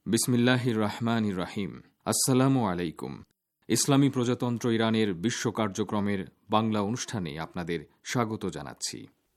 বিসমিল্লাহির রহমানির রহিম। আসসালামু আলাইকুম। ইসলামী প্রজাতন্ত্র ইরানের বিশ্ব কার্যক্রমের বাংলা অনুষ্ঠানে আপনাদের স্বাগত জানাচ্ছি।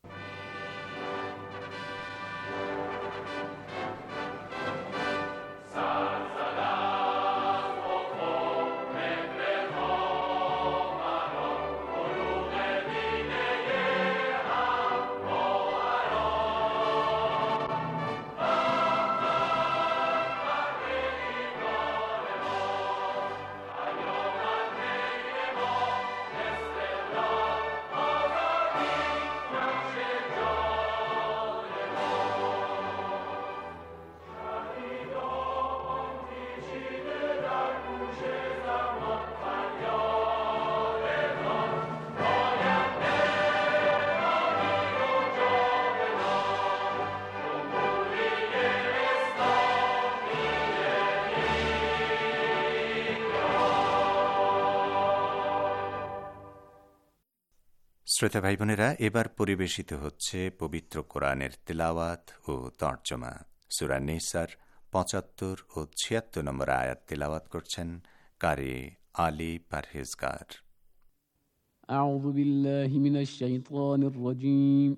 শ্রোতা ভাই বোনেরা, এবার পরিবেশিত হচ্ছে পবিত্র কোরআনের তেলাওয়াত ও তর্জমা। সূরা নিসার ৭৫ ও ৭৬ নম্বর আয়াত তেলাওয়াত করছেন কারি আলী পারহেজগার। আউযু বিল্লাহি মিনাশ শাইতানির রাজীম।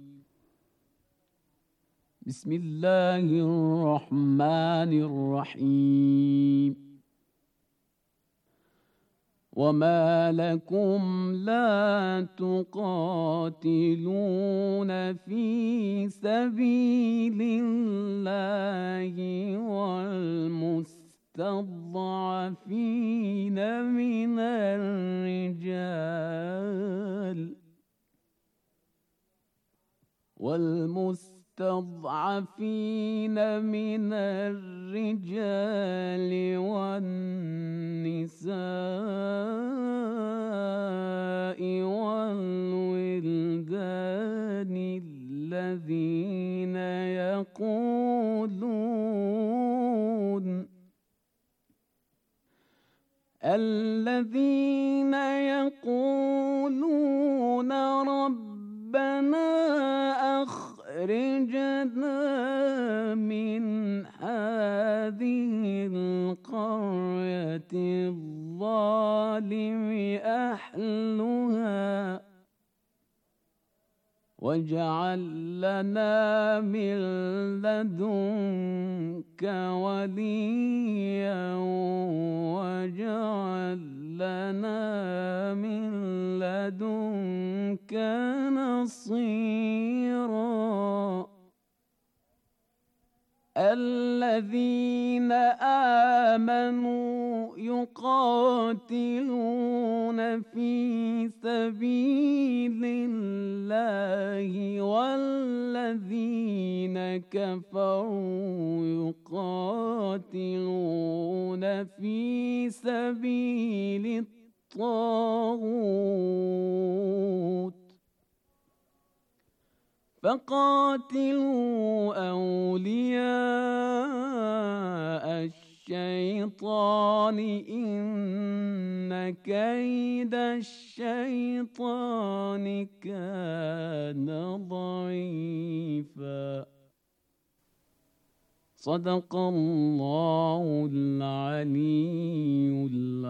বিসমিল্লাহির রহমানির রহিম। وما لكم لا تقاتلون في سبيل الله والمستضعفين من الرجال والنساء والولدان الذين يقولون ربنا أخرجنا من هذه القرية الظالم أهلها واجعل لنا من لدنك وليا واجعل لنا من لدنك نصيرا. الذين آمنوا يقاتلون في سبيل الله والذين كفروا يقاتلون في سبيل الطاغوت فقاتلوا أولياء الشيطان إن كيد الشيطان كان ضعيفا. صدق الله العلي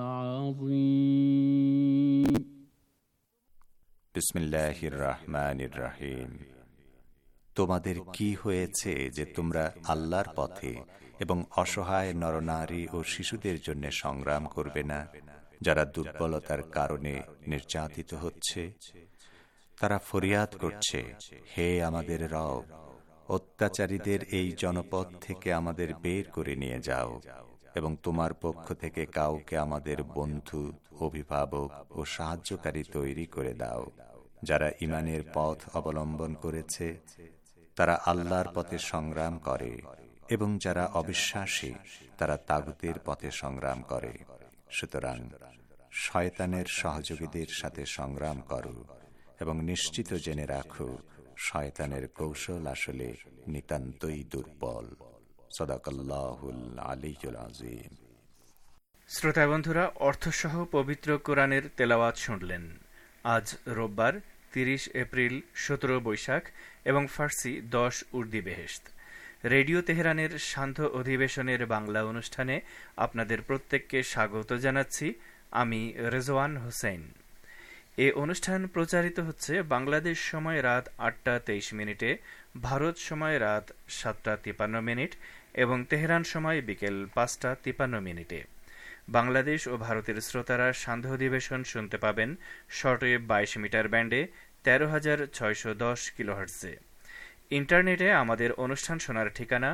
العظيم. বিসমিল্লাহির রহমানির রহিম। তোমাদের কি হয়েছে যে তোমরা আল্লাহর পথে এবং অসহায় নরনারী ও শিশুদের জন্য সংগ্রাম করবে না, যারা দুর্বলতার কারণে নির্যাতিত হচ্ছে? তারা ফরিয়াদ করছে, হে আমাদের রব, অত্যাচারীদের এই জনপদ থেকে আমাদের বের করে নিয়ে যাও এবং তোমার পক্ষ থেকে কাউকে আমাদের বন্ধু, অভিভাবক ও সাহায্যকারী তৈরি করে দাও। যারা ঈমানের পথ অবলম্বন করেছে তারা আল্লাহর পথে সংগ্রাম করে, এবং যারা অবিশ্বাসী তারা তাগুতের পথে সংগ্রাম করে। সুতরাং শয়তানের সহযোগীদের সাথে সংগ্রাম করো এবং নিশ্চিত জেনে রাখো, শয়তানের কৌশল আসলে নিতান্তই দুর্বল। সাদাকাল্লাহুল আলিয়্যুল আযীম। শ্রোতা বন্ধুরা, অর্থসহ পবিত্র কোরআনের তেলাওয়াত শুনলেন। আজ রোববার 30 এপ্রিল 17 বৈশাখ এবং ফার্সি 10 উর্দি বেহেশত। রেডিও তেহরানের সান্ধ্য অধিবেশনের বাংলা অনুষ্ঠানে আপনাদের প্রত্যেককে স্বাগত জানাচ্ছি। আমি রেজওয়ান হোসেন। এ অনুষ্ঠান প্রচারিত হচ্ছে বাংলাদেশ সময় রাত ৮টা ২৩ মিনিটে, ভারত সময় রাত ৭টা ৫৩ মিনিট এবং তেহরান সময় বিকেল ৫টা ৫৩ মিনিটে। বাংলাদেশ ও ভারতের শ্রোতারা সান্ধ্য অধিবেশন শুনতে পাবেন শর্টওয়েভ ২২ মিটার ব্যান্ডে ১৩৬১০ কিলোহার্টজে। ইন্টারনেটে আমাদের অনুষ্ঠান শোনার ঠিকানা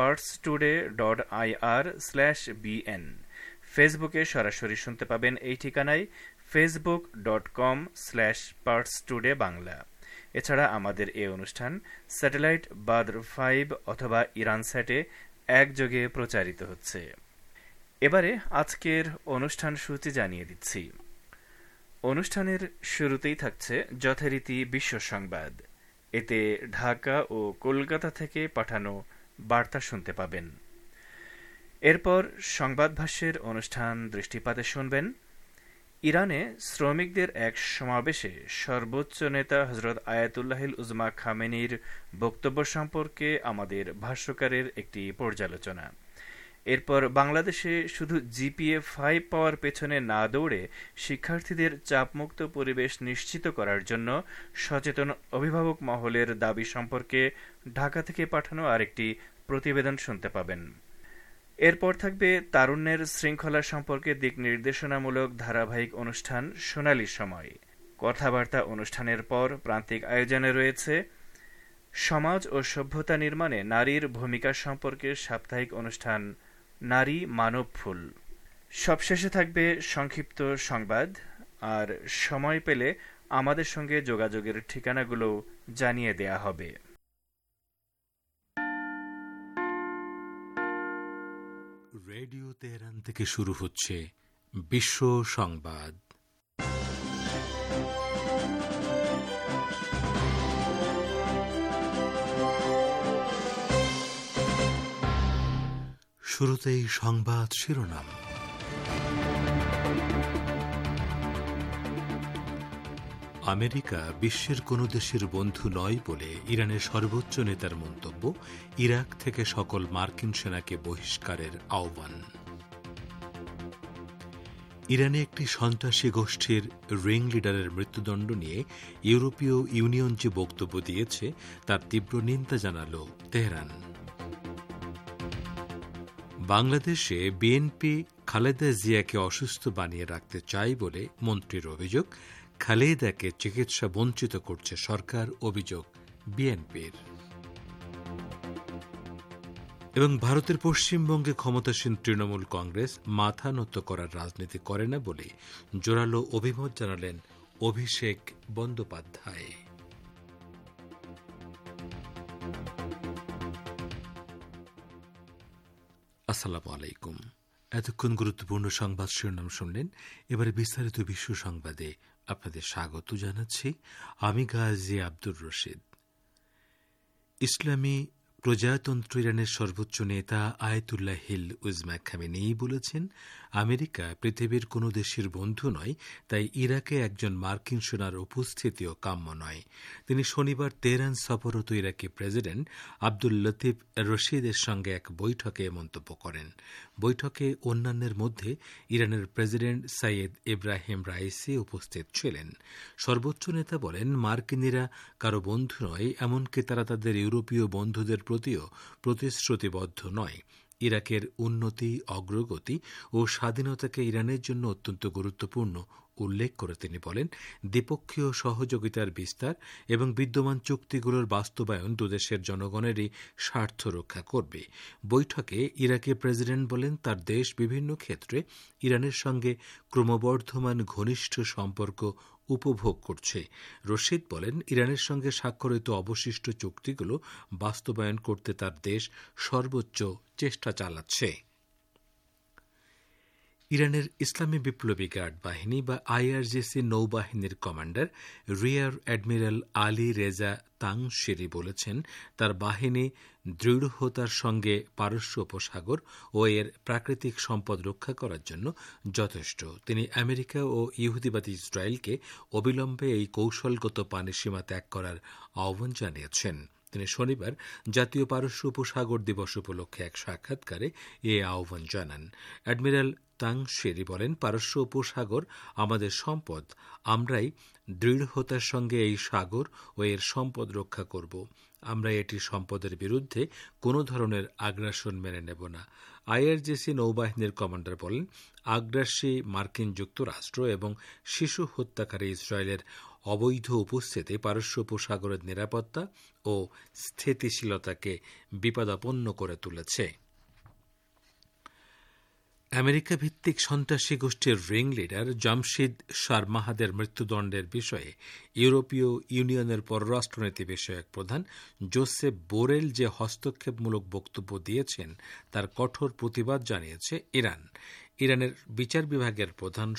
parstoday.ir/bn। ফেসবুকে সরাসরি শুনতে পাবেন এই ঠিকানায় facebook.com/parstoday-bangla। এছাড়া আমাদের এই অনুষ্ঠান স্যাটেলাইট বাদ্র ৫ অথবা ইরানস্যাটে একযোগে প্রচারিত হচ্ছে। এবারে আজকের অনুষ্ঠান সূচি জানিয়ে দিচ্ছি। অনুষ্ঠানের শুরুতেই থাকছে যথারীতি বিশ্ব সংবাদ। এতে ঢাকা ও কলকাতা থেকে পাঠানো বার্তা শুনতে পাবেন। এরপর সংবাদ ভাষ্যের অনুষ্ঠান দৃষ্টিপাতে শুনবেন। ইরানে শ্রমিকদের এক সমাবেশে সর্বোচ্চ নেতা হজরত আয়াতুল্লাহিল উজমা খামেনির বক্তব্য সম্পর্কে আমাদের ভাষ্যকারের একটি পর্যালোচনা। এরপর বাংলাদেশে শুধু জিপিএ ৫ পাওয়ার পেছনে না দৌড়ে শিক্ষার্থীদের চাপমুক্ত পরিবেশ নিশ্চিত করার জন্য সচেতন অভিভাবক মহলের দাবি সম্পর্কে ঢাকা থেকে পাঠানো আরেকটি প্রতিবেদন শুনতে পাবেন। এরপর থাকবে তারুণ্যের শৃঙ্খলা সম্পর্কে দিক নির্দেশনামূলক ধারাবাহিক অনুষ্ঠান সোনালী সময়। কথাবার্তা অনুষ্ঠানের পর প্রান্তিক আয়োজনে রয়েছে সমাজ ও সভ্যতা নির্মাণে নারীর ভূমিকা সম্পর্কে সাপ্তাহিক অনুষ্ঠান নারী মানব ফুল। সবশেষে থাকবে সংক্ষিপ্ত সংবাদ। আর সময় পেলে আমাদের সঙ্গে যোগাযোগের ঠিকানাগুলো জানিয়ে দেয়া হবে। রেডিও তেহরান থেকে শুরু হচ্ছে বিশ্ব সংবাদ। শুরুতেই সংবাদ শিরোনাম। আমেরিকা বিশ্বের কোনো দেশের বন্ধু নয় বলে ইরানের সর্বোচ্চ নেতার মন্তব্য। ইরাক থেকে সকল মার্কিন সেনাকে বহিষ্কারের আহ্বান। ইরানে একটি সন্ত্রাসী গোষ্ঠীর রিং লিডারের মৃত্যুদণ্ড নিয়ে ইউরোপীয় ইউনিয়ন যে বক্তব্য দিয়েছে তার তীব্র নিন্দা জানাল তেহরান। বাংলাদেশে বিএনপি খালেদা জিয়াকে অসুস্থ বানিয়ে রাখতে চায় বলে মন্ত্রীর অভিযোগ। খালেদাকে চিকিৎসা বঞ্চিত করছে সরকার, অভিযোগ বিএনপির। এবং ভারতের পশ্চিমবঙ্গে ক্ষমতাসীন তৃণমূল কংগ্রেস মাথা নত করার রাজনীতি করে না বলে জোরালো অভিমত জানালেন অভিষেক বন্দ্যোপাধ্যায়। আসসালামু আলাইকুম। এতক্ষণ গুরুত্বপূর্ণ সংবাদ শিরোনাম শুনলেন। এবারে বিস্তারিত বিশ্ব সংবাদে আপনাদের স্বাগত জানাচ্ছি। আমি গাজী আব্দুর রশিদ। ইসলামী প্রজাতন্ত্র ইরানের সর্বোচ্চ নেতা আয়াতুল্লাহিল উজমা খামেনি বলেছেন, আমেরিকা পৃথিবীর কোনো দেশের বন্ধু নয়, তাই ইরাকে একজন মার্কিন সেনার উপস্থিতিও কাম্য নয়। তিনি শনিবার তেহরান সফররত ইরাকি প্রেসিডেন্ট আব্দুল লতিফ রশিদের সঙ্গে এক বৈঠকে মন্তব্য করেন। বৈঠকে অন্যান্যের মধ্যে ইরানের প্রেসিডেন্ট সাইয়েদ ইব্রাহিম রাইসি উপস্থিত ছিলেন। সর্বোচ্চ নেতা বলেন, মার্কিনীরা কারো বন্ধু নয়, এমনকি তারা তাদের ইউরোপীয় বন্ধুদের প্রতিও প্রতিশ্রুতিবদ্ধ নয়। ইরাকের উন্নতি, অগ্রগতি ও স্বাধীনতাকে ইরানের জন্য অত্যন্ত গুরুত্বপূর্ণ উল্লেখ করে তিনি বলেন, দ্বিপক্ষীয় সহযোগিতার বিস্তার এবং বিদ্যমান চুক্তিগুলোর বাস্তবায়ন দুদেশের জনগণেরই স্বার্থ রক্ষা করবে। বৈঠকে ইরাকি প্রেসিডেন্ট বলেন, তার দেশ বিভিন্ন ক্ষেত্রে ইরানের সঙ্গে ক্রমবর্ধমান ঘনিষ্ঠ সম্পর্ক উপভোগ করছে। রশিদ বলেন, ইরানের সঙ্গে স্বাক্ষরিত অবশিষ্ট চুক্তিগুলো বাস্তবায়ন করতে তার দেশ সর্বোচ্চ চেষ্টা চালাচ্ছে। ইরানের ইসলামী বিপ্লবী গার্ড বাহিনী বা আইআরজিসি নৌবাহিনীর commander rear admiral Ali Reza Tangsiri বলেছেন, তার বাহিনী দৃঢ়তার সঙ্গে পারস্য উপসাগর ও এর প্রাকৃতিক সম্পদ রক্ষা করার জন্য যথেষ্ট। তিনি আমেরিকা ও ইহুদিবাদী ইসরায়েলকে অবিলম্বে এই কৌশলগত পানিসীমা ত্যাগ করার আহ্বান জানিয়েছেন। তিনি শনিবার জাতীয় পারস্য উপসাগর দিবস উপলক্ষে এক সাক্ষাৎকারে এ আহ্বান জানান। অ্যাডমিরাল তাং শেরি বলেন, পারস্য উপসাগর আমাদের সম্পদ, আমরাই দৃঢ়তার সঙ্গে এই সাগর ও এর সম্পদ রক্ষা করব। আমরা এটির সম্পদের বিরুদ্ধে কোনো ধরনের আগ্রাসন মেনে নেব না। আইআরজিসি নৌবাহিনীর কমান্ডার বলেন, আগ্রাসী মার্কিন যুক্তরাষ্ট্র এবং শিশু হত্যাকারী ইসরায়েলের অবৈধ উপস্থিতি পারস্য উপসাগরের নিরাপত্তা ও স্থিতিশীলতাকে বিপদাপন্ন করে তুলেছে। আমেরিকা ভিত্তিক সন্ত্রাসী গোষ্ঠীর রিং লিডার জামশিদ শারমাহাদের মৃত্যুদণ্ডের বিষয়ে ইউরোপীয় ইউনিয়নের পররাষ্ট্রনীতি বিষয়ক প্রধান জোসেপ বোরেল যে হস্তক্ষেপমূলক বক্তব্য দিয়েছেন তার কঠোর প্রতিবাদ জানিয়েছে ইরান। ইরানের বিচার বিভাগের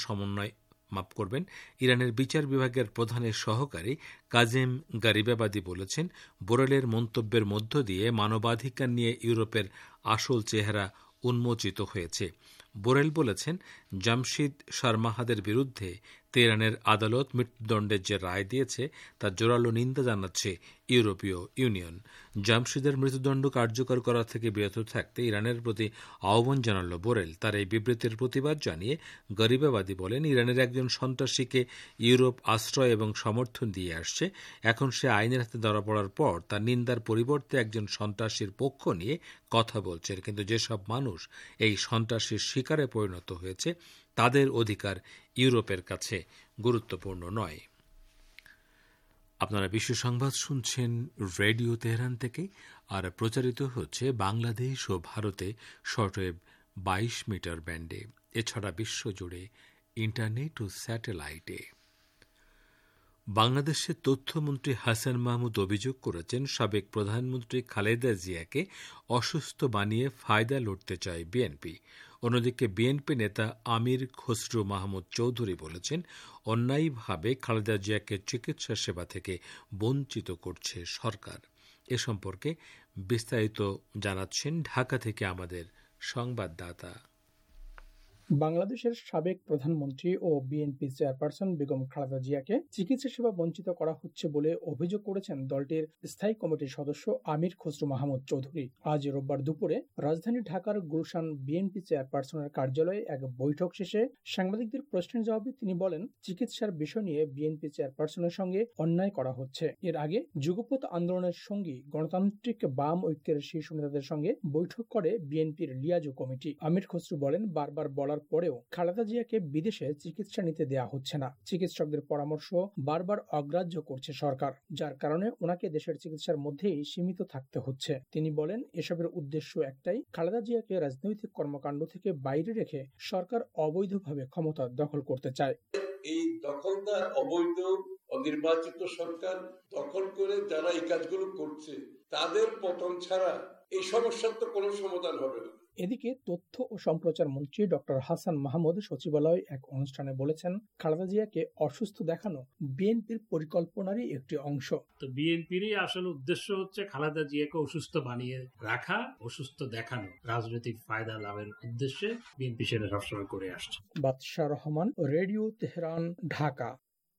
প্রধানের সহকারী কাজেম গারিবাবাদি বলেছেন, বোরেলের মন্তব্যের মধ্য দিয়ে মানবাধিকার নিয়ে ইউরোপের আসল চেহারা উন্মোচিত হয়েছে। বোরেল বলেছেন, জামশিদ শারমাহাদের বিরুদ্ধে তেহরানের আদালত মৃত্যুদণ্ডের যে রায় দিয়েছে তার জোরালো নিন্দা জানাচ্ছে ইউরোপীয় ইউনিয়ন। জামশিদের মৃত্যুদণ্ড কার্যকর করা থেকে বিরত থাকতে ইরানের প্রতি আহ্বান জানাল বোরেল। তার এই বিবৃতির প্রতিবাদ জানিয়ে গরিবাবাদী বলেন, ইরানের একজন সন্ত্রাসীকে ইউরোপ আশ্রয় এবং সমর্থন দিয়ে আসছে। এখন সে আইনের হাতে ধরা পড়ার পর তার নিন্দার পরিবর্তে একজন সন্ত্রাসীর পক্ষ নিয়ে কথা বলছে। কিন্তু যেসব মানুষ এই সন্ত্রাসীর শিকারে পরিণত হয়েছে তাদের অধিকার ইউরোপের কাছে গুরুত্বপূর্ণ নয়। আপনারা বিশ্ব সংবাদ শুনছেন রেডিও তেহরান থেকে, আর প্রচারিত হচ্ছে বাংলাদেশ ও ভারতে শর্টওয়েভ 22 মিটার ব্যান্ডে, এছাড়া বিশ্বজুড়ে ইন্টারনেট ও স্যাটেলাইটে। বাংলাদেশের তথ্যমন্ত্রী হাসান মাহমুদ অভিযোগ করেছেন, সাবেক প্রধানমন্ত্রী খালেদা জিয়াকে অসুস্থ বানিয়ে ফায়দা লুটতে চায় বিএনপি। অন্যদিকে বিএনপি নেতা আমির খসরু মাহমুদ চৌধুরী বলেছেন, অন্যায়ভাবে খালেদা জিয়াকে চিকিৎসা সেবা থেকে বঞ্চিত করছে সরকার। এ সম্পর্কে বিস্তারিত জানাচ্ছেন ঢাকা থেকে আমাদের সংবাদদাতা। বাংলাদেশের সাবেক প্রধানমন্ত্রী ও বিএনপি চেয়ারপারসন বেগম খালেদা জিয়াকে চিকিৎসা সেবা বঞ্চিত করা হচ্ছে বলে অভিযোগ করেছেন দলটির স্থায়ী কমিটির সদস্য আমির খসরু মাহমুদ চৌধুরী। আজ রোববার দুপুরে রাজধানী ঢাকার গুলশান বিএনপি চেয়ারপারসনের কার্যালয়ে এক বৈঠক শেষে সাংবাদিকদের প্রশ্নের জবাবে তিনি বলেন, চিকিৎসার বিষয় নিয়ে বিএনপি চেয়ারপারসনের সঙ্গে অন্যায় করা হচ্ছে। এর আগে যুগপৎ আন্দোলনের সঙ্গী গণতান্ত্রিক বাম ঐক্যের শীর্ষ নেতাদের সঙ্গে বৈঠক করে বিএনপির লিয়াজু কমিটি। আমির খসরু বলেন, বারবার বলার পরেও খালেদা জিয়াকে বিদেশে চিকিৎসা নিতে দেয়া হচ্ছে না। চিকিৎসকদের পরামর্শ বারবার অগ্রাহ্য করছে সরকার, যার কারণে ওনাকে দেশের চিকিৎসার মধ্যেই সীমিত থাকতে হচ্ছে। তিনি বলেন, এসবের উদ্দেশ্য একটাই, খালেদা জিয়াকে রাজনৈতিক কর্মকাণ্ড থেকে বাইরে রেখে সরকার অবৈধভাবে ক্ষমতা দখল করতে চায়। এই দখলদার অবৈধ অনির্বাচিত সরকার দখল করে যারা এই কাজগুলো করছে তাদের পতন ছাড়া এই সমস্যার তো কোনো সমাধান হবে না। এদিকে তথ্য ও সম্প্রচার মন্ত্রী ডক্টর হাসান মাহমুদ সচিবালয়ে এক অনুষ্ঠানে বলেছেন, খালেদা জিয়াকে অসুস্থ দেখানো বিএনপির পরিকল্পনারই একটি অংশ। তো বিএনপিরই আসল উদ্দেশ্য হচ্ছে খালেদা জিয়াকে অসুস্থ বানিয়ে রাখা, অসুস্থ দেখানো, রাজনৈতিক ফায়দা লাভের উদ্দেশ্যে বিএনপি সেটা সবসময় করে আসছে। বাদশাহ রহমান, রেডিও তেহরান, ঢাকা।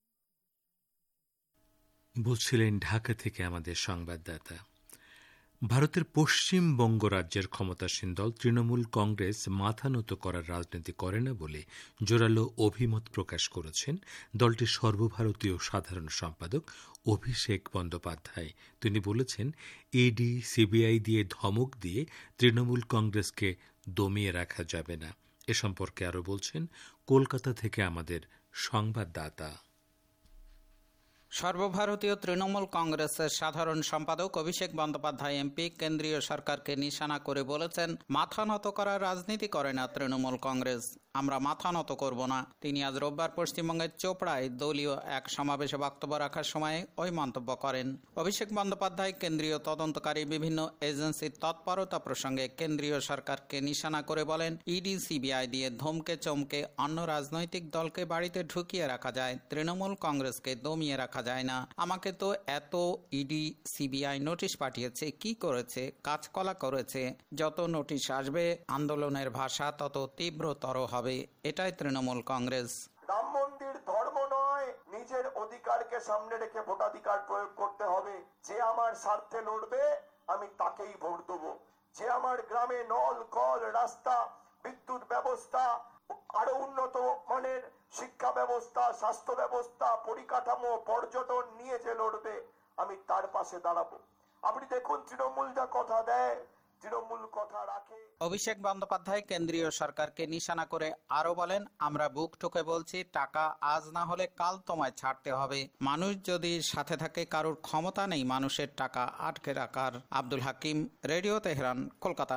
বলছিলেন ঢাকা থেকে আমাদের সংবাদদাতা। ভারতের পশ্চিমবঙ্গ রাজ্যের ক্ষমতাসীন দল তৃণমূল কংগ্রেস মাথা নত করার রাজনীতি করে না বলে জোরালো অভিমত প্রকাশ করেছেন দলটির সর্বভারতীয় সাধারণ সম্পাদক অভিষেক বন্দ্যোপাধ্যায়। তিনি বলেছেন, ইডি সিবিআই দিয়ে ধমক দিয়ে তৃণমূল কংগ্রেসকে দমিয়ে রাখা যাবে না। এ সম্পর্কে আরও বলছেন কলকাতা থেকে আমাদের সংবাদদাতা। সর্বভারতীয় তৃণমূল কংগ্রেসের সাধারণ সম্পাদক অভিষেক বন্দ্যোপাধ্যায় এমপি কেন্দ্রীয় সরকারকে নিশানা করে বলেছেন, মাথা নত করার রাজনীতি করে না তৃণমূল কংগ্রেস, আমরা মাথা নত করব না। তিনি আজ রোববার পশ্চিমবঙ্গের চোপড়ায় দলীয় এক সমাবেশে বক্তব্য রাখার সময় ওই মন্তব্য করেন। অভিষেক বন্দ্যোপাধ্যায় কেন্দ্রীয় তদন্তকারী বিভিন্ন এজেন্সির তৎপরতা প্রসঙ্গে কেন্দ্রীয় সরকারকে নিশানা করে বলেন, ইডি সিবিআই দিয়ে ধমকে চমকে অন্য রাজনৈতিক দলকে বাড়িতে ঢুকিয়ে রাখা যায়, তৃণমূল কংগ্রেসকে দমিয়ে রাখা যায় না। আমাকে তো এত ইডি সিবিআই নোটিশ পাঠিয়েছে, কি করেছে? কাজকলা করেছে। যত নোটিশ আসবে আন্দোলনের ভাষা তত তীব্রতর হবে। এটাই তৃণমূল কংগ্রেস। রাম মন্দির ধর্ম নয়, নিজের অধিকারকে সামনে রেখে ভোটাধিকার প্রয়োগ করতে হবে। যে আমার স্বার্থে লড়বে আমি তাকেই ভোট দেবো। যে আমার গ্রামে নল কল রাস্তা বিদ্যুৎ ব্যবস্থা আরো উন্নত মানের শিক্ষা ব্যবস্থা স্বাস্থ্য ব্যবস্থা পরিকাঠামো পর্যটন নিয়ে যে লড়বে আমি তার পাশে দাঁড়াবো। আপনি দেখুন তৃণমূল যা কথা দেয় তৃণমূল কথা রাখে। অভিষেক বন্দ্যোপাধ্যায় কেন্দ্রীয় সরকারকে নিশানা করে আরো বলেন, আমরা বুক ঠুকে বলছি, টাকা আজ না হলে কাল তোমায় ছাড়তে হবে। মানুষ যদি সাথে থাকে, কারোর ক্ষমতা নেই মানুষের টাকা আটকে রাখার। Abdul Hakim, radio Tehran, Kolkata.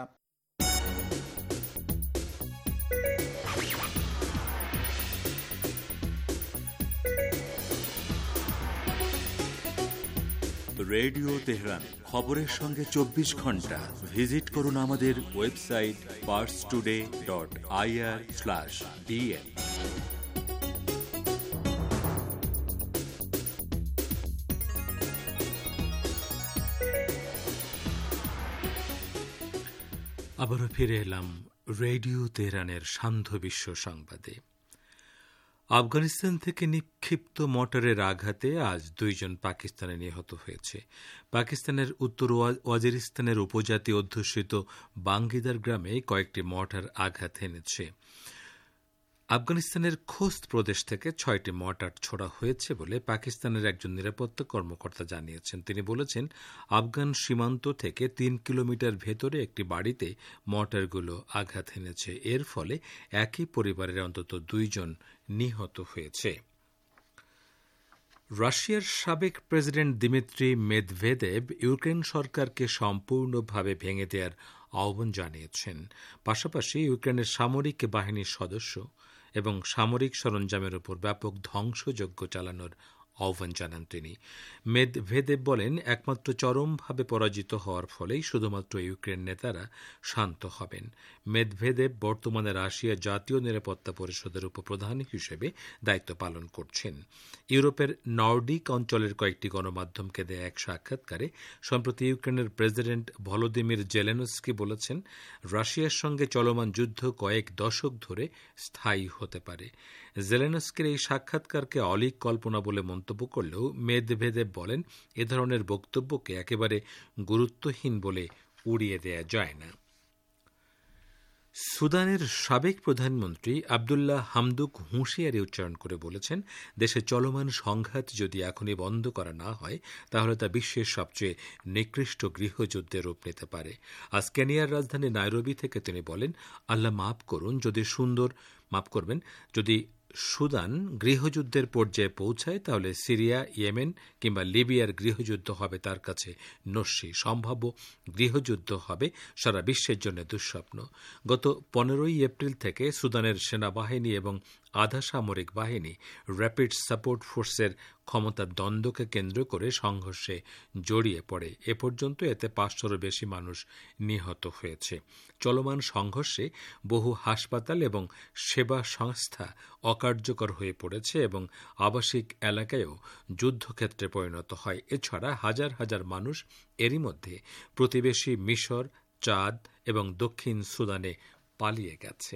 Radio Tehran, খবরের সঙ্গে 24 ঘন্টা। ভিজিট করুন আমাদের ওয়েবসাইট parstoday.ir/dn। আবারও ফিরে এলাম রেডিও তেহরানের সান্ধ্য বিশ্ব সংবাদে। আফগানিস্তান থেকে নিক্ষিপ্ত মর্টারের আঘাতে আজ 2 জন পাকিস্তানে নিহত হয়েছে। পাকিস্তানের উত্তর ওয়াজিরিস্তানের উপজাতি অধ্যুষিত বাঙ্গিদার গ্রামে কয়েকটি মর্টার আঘাত এনেছে। আফগানিস্তানের খোস্ত প্রদেশ থেকে 6টি মর্টার ছোড়া হয়েছে বলে পাকিস্তানের একজন নিরাপত্তা কর্মকর্তা জানিয়েছেন। তিনি বলেছেন, আফগান সীমান্ত থেকে 3 কিলোমিটার ভেতরে একটি বাড়িতে মর্টারগুলো আঘাত এনেছে। এর ফলে একই পরিবারের অন্তত 2 জন নিহত হয়েছে। রাশিয়ার সাবেক প্রেসিডেন্ট দিমিত্রি মেদভেদেভ ইউক্রেন সরকারকে সম্পূর্ণভাবে ভেঙে দেওয়ার আহ্বান জানিয়েছেন। পাশাপাশি ইউক্রেনের সামরিক বাহিনীর সদস্য এবং সামরিক সরঞ্জামের উপর ব্যাপক ধ্বংসযজ্ঞ চালানোর আহ্বান জানান তিনি। মেদভেদেভ বলেন, একমাত্র চরমভাবে পরাজিত হওয়ার ফলেই শুধুমাত্র ইউক্রেন নেতারা শান্ত হবেন। মেদভেদেভ বর্তমানে রাশিয়া জাতীয় নিরাপত্তা পরিষদের উপপ্রধান হিসেবে দায়িত্ব পালন করছেন। ইউরোপের নর্ডিক অঞ্চলের কয়েকটি গণমাধ্যমকে দেয়া এক সাক্ষাৎকারে সম্প্রতি ইউক্রেনের প্রেসিডেন্ট ভলোদিমির জেলেনস্কি বলেছেন, রাশিয়ার সঙ্গে চলমান যুদ্ধ কয়েক দশক ধরে স্থায়ী হতে পারে। জেলেনস্কির এই সাক্ষাৎকারকে অলীক কল্পনা বলে মন্তব্য করলেও মেদভেদেভ বলেন, এ ধরনের বক্তব্যকে একেবারে গুরুত্বহীন বলে উড়িয়ে দেয়া যায় না। সুদানের সাবেক প্রধানমন্ত্রী আবদুল্লাহ হামদুক হুঁশিয়ারি উচ্চারণ করে বলেছেন, দেশে চলমান সংঘাত যদি এখনই বন্ধ করা না হয় তাহলে তা বিশ্বের সবচেয়ে নিকৃষ্ট গৃহযুদ্ধের রূপ নিতে পারে। আজ কেনিয়ার রাজধানী নাইরোবি থেকে তিনি বলেন, আল্লাহ মাফ করবেন, যদি সুদান গৃহযুদ্ধের পর্যায়ে পৌঁছায় তাহলে সিরিয়া, ইয়েমেন কিংবা লিবিয়ার গৃহযুদ্ধ হবে তার কাছে নস্যি। সম্ভাব্য গৃহযুদ্ধ হবে সারা বিশ্বের জন্য দুঃস্বপ্ন। গত 15 এপ্রিল থেকে সুদানের সেনাবাহিনী এবং আধা সামরিক বাহিনী র্যাপিড সাপোর্ট ফোর্সের ক্ষমতার দ্বন্দ্বকে কেন্দ্র করে সংঘর্ষে জড়িয়ে পড়ে। এ পর্যন্ত এতে 500-ও বেশি মানুষ নিহত হয়েছে। চলমান সংঘর্ষে বহু হাসপাতাল এবং সেবা সংস্থা অকার্যকর হয়ে পড়েছে এবং আবাসিক এলাকায়ও যুদ্ধক্ষেত্রে পরিণত হয়। এছাড়া হাজার হাজার মানুষ এরই মধ্যে প্রতিবেশী মিশর, চাদ এবং দক্ষিণ সুদানে পালিয়ে গেছে।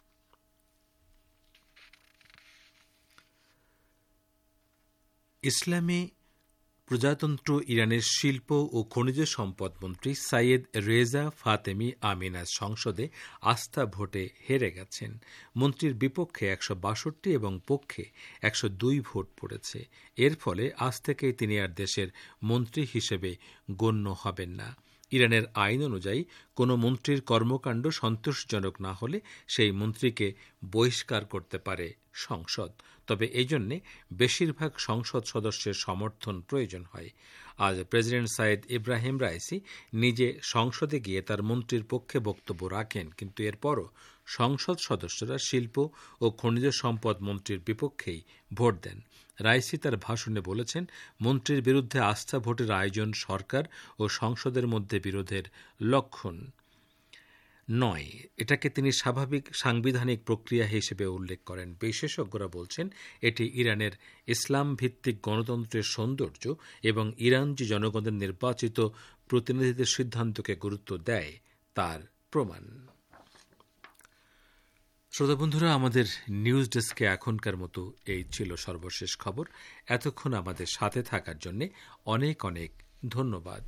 ইসলামী প্রজাতন্ত্র ইরানের শিল্প ও খনিজ সম্পদ মন্ত্রী সাইয়েদ রেজা ফাতেমি আমিন আজ সংসদে আস্থা ভোটে হেরে গেছেন। মন্ত্রীর বিপক্ষে 162 এবং পক্ষে 102 ভোট পড়েছে। এর ফলে আজ থেকেই তিনি আর দেশের মন্ত্রী হিসেবে গণ্য হবেন না। ইরানের আইন অনুযায়ী কোনো মন্ত্রীর কর্মকাণ্ড সন্তোষজনক না হলে সেই মন্ত্রীকে বহিষ্কার করতে পারে সংসদ। তবে এই জন্যে বেশিরভাগ সংসদ সদস্যের সমর্থন প্রয়োজন হয়। আজ প্রেসিডেন্ট সাইয়েদ ইব্রাহিম রাইসি নিজে সংসদে গিয়ে তার মন্ত্রীর পক্ষে বক্তব্য রাখেন, কিন্তু এরপরও সংসদ সদস্যরা শিল্প ও খনিজ সম্পদ মন্ত্রীর বিপক্ষেই ভোট দেন। রাইসি তার ভাষণে বলেছেন, মন্ত্রীর বিরুদ্ধে আস্থা ভোটের আয়োজন সরকার ও সংসদের মধ্যে বিরোধের লক্ষণ নয়। এটাকে তিনি স্বাভাবিক সাংবিধানিক প্রক্রিয়া হিসেবে উল্লেখ করেন। বিশেষজ্ঞরা বলছেন, এটি ইরানের ইসলাম ভিত্তিক গণতন্ত্রের সৌন্দর্য এবং ইরান যে জনগণের নির্বাচিত প্রতিনিধিদের সিদ্ধান্তকে গুরুত্ব দেয় তার প্রমাণ। শ্রোতা বন্ধুরা, আমাদের নিউজ ডেস্কে এখনকার মতো এই ছিল সর্বশেষ খবর। এতক্ষণ আমাদের সাথে থাকার জন্য অনেক অনেক ধন্যবাদ।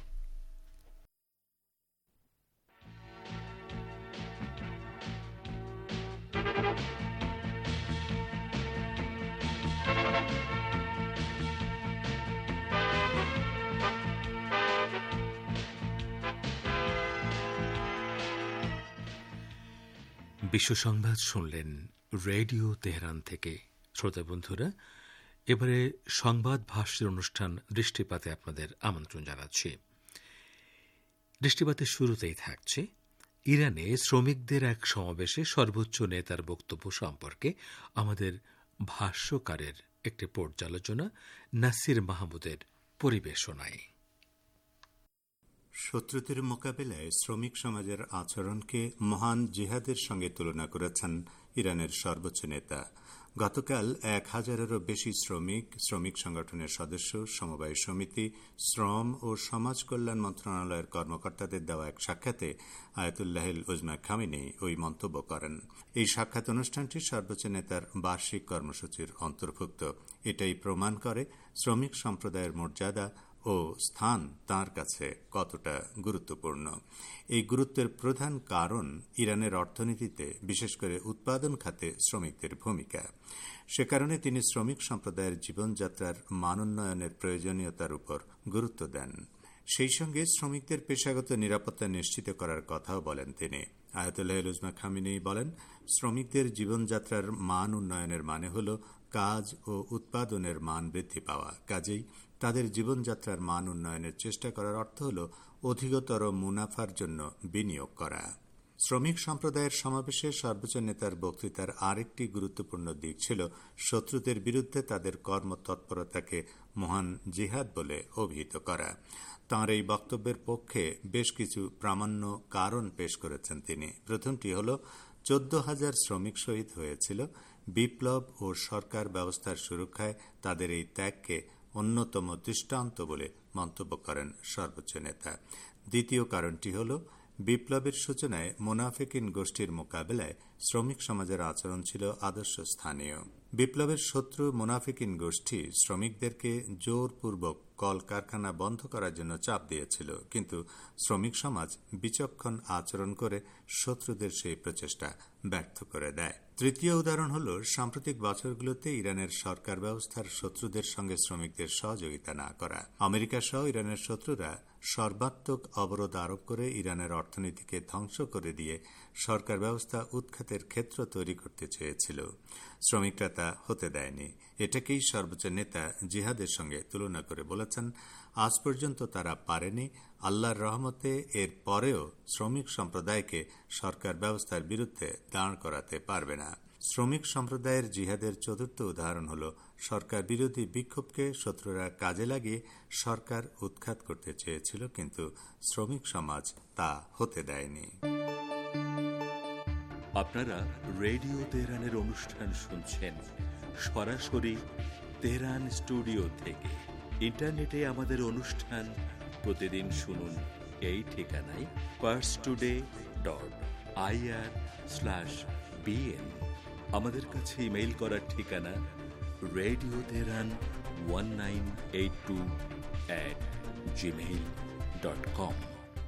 বিশ্ব সংবাদ শুনলেন রেডিও তেহরান থেকে। শ্রোতা বন্ধুরা, এবারে সংবাদ ভাষ্যের অনুষ্ঠান দৃষ্টিপাতে আপনাদের আমন্ত্রণ জানাচ্ছি। দৃষ্টিপাতের শুরুতেই থাকছে ইরানে শ্রমিকদের এক সমাবেশে সর্বোচ্চ নেতার বক্তব্য সম্পর্কে আমাদের ভাষ্যকারের একটি পর্যালোচনা নাসির মাহমুদের পরিবেশনায়। শত্রুদের মোকাবেলায় শ্রমিক সমাজের আচরণকে মহান জিহাদের সঙ্গে তুলনা করেছেন ইরানের সর্বোচ্চ নেতা। গতকাল 1000-এরও বেশি শ্রমিক সংগঠনের সদস্য, সমবায় সমিতি, শ্রম ও সমাজ কল্যাণ মন্ত্রণালয়ের কর্মকর্তাদের দেওয়া এক সাক্ষাতে আয়াতুল্লাহিল উজমা খামেনি ওই মন্তব্য করেন। এই সাক্ষাৎ অনুষ্ঠানটি সর্বোচ্চ নেতার বার্ষিক কর্মসূচির অন্তর্ভুক্ত। এটাই প্রমাণ করে শ্রমিক সম্প্রদায়ের মর্যাদা ও স্থান তাঁর কাছে কতটা গুরুত্বপূর্ণ। এই গুরুত্বের প্রধান কারণ ইরানের অর্থনীতিতে, বিশেষ করে উৎপাদন খাতে শ্রমিকদের ভূমিকা। সে কারণে তিনি শ্রমিক সম্প্রদায়ের জীবনযাত্রার মানোন্নয়নের প্রয়োজনীয়তার উপর গুরুত্ব দেন। সেই সঙ্গে শ্রমিকদের পেশাগত নিরাপত্তা নিশ্চিত করার কথাও বলেন তিনি। আয়াতুল্লাহিল উজমা খামেনি বলেন, শ্রমিকদের জীবনযাত্রার মান উন্নয়নের মানে হল কাজ ও উৎপাদনের মান বৃদ্ধি পাওয়া। কাজেই তাদের জীবনযাত্রার মান উন্নয়নের চেষ্টা করার অর্থ হল অধিকতর মুনাফার জন্য বিনিয়োগ করা। শ্রমিক সম্প্রদায়ের সমাবেশে সর্বোচ্চ নেতার বক্তৃতার আরেকটি গুরুত্বপূর্ণ দিক ছিল শত্রুদের বিরুদ্ধে তাদের কর্মতৎপরতাকে মহান জিহাদ বলে অভিহিত করা। তাঁর এই বক্তব্যের পক্ষে বেশ কিছু প্রামাণ্য কারণ পেশ করেছেন তিনি। প্রথমটি হল 14,000 শ্রমিক শহীদ হয়েছিল। বিপ্লব ও সরকার ব্যবস্থার সুরক্ষায় তাদের এই ত্যাগকে অন্যতম দৃষ্টান্ত বলে মন্তব্য করেন সর্বোচ্চ নেতা। দ্বিতীয় কারণটি হল, বিপ্লবের সূচনায় মোনাফিকিন গোষ্ঠীর মোকাবেলায় শ্রমিক সমাজের আচরণ ছিল আদর্শ স্থানীয়। বিপ্লবের শত্রু মোনাফিকিন গোষ্ঠী শ্রমিকদেরকে জোরপূর্বক কলকারখানা বন্ধ করার জন্য চাপ দিয়েছিল, কিন্তু শ্রমিক সমাজ বিচক্ষণ আচরণ করে শত্রুদের সেই প্রচেষ্টা ব্যর্থ করে দেয়। তৃতীয় উদাহরণ হল, সাম্প্রতিক বছরগুলোতে ইরানের সরকার ব্যবস্থার শত্রুদের সঙ্গে শ্রমিকদের সহযোগিতা না করা। আমেরিকা সহ ইরানের শত্রুরা সর্বাত্মক অবরোধ আরোপ করে ইরানের অর্থনীতিকে ধ্বংস করে দিয়ে সরকার ব্যবস্থা উৎখাতের ক্ষেত্র তৈরি করতে চেয়েছিল। শ্রমিকরা তা হতে দেয়নি। এটাকেই সর্বোচ্চ নেতা জিহাদের সঙ্গে তুলনা করে বলেছেন, আজ পর্যন্ত তারা পারেনি। আল্লাহর রহমতে এর পরেও শ্রমিক সম্প্রদায়কে সরকার ব্যবস্থার বিরুদ্ধে দাঁড় করাতে পারবে না। শ্রমিক সম্প্রদায়ের জিহাদের চতুর্থ উদাহরণ হল, সরকার বিরোধী বিক্ষোভকে শত্রুরা কাজে লাগিয়ে সরকার উৎখাত করতে চেয়েছিল, কিন্তু শ্রমিক সমাজ তা হতে দেয়নি। আপনারা রেডিও তেহরানের অনুষ্ঠান শুনছেন সরাসরি তেহরান স্টুডিও থেকে। ইন্টারনেটে আমাদের অনুষ্ঠান প্রতিদিন শুনুন এই ঠিকানায় parstoday.ir/bn। আমাদের কাছে ইমেইল করার ঠিকানা রেডিও তেহরান 1982@gmail.com।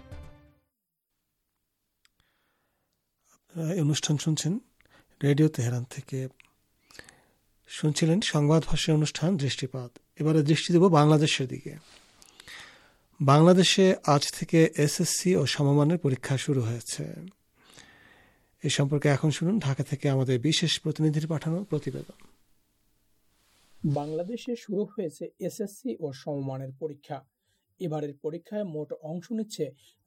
অনুষ্ঠান শুনছেন রেডিও তেহরান থেকে। শুনছিলেন সংবাদ ভাষার অনুষ্ঠান দৃষ্টিপাত। এবারে দৃষ্টি দেব বাংলাদেশের দিকে। বাংলাদেশে আজ থেকে এসএসসি ও সমমানের পরীক্ষা শুরু হয়েছে। এ সম্পর্কে এখন শুনুন ঢাকা থেকে আমাদের বিশেষ প্রতিনিধির পাঠানো প্রতিবেদন। বাংলাদেশে শুরু হয়েছে এসএসসি ও সমমানের পরীক্ষা। এবারের পরীক্ষায় মোট অংশ নিচ্ছে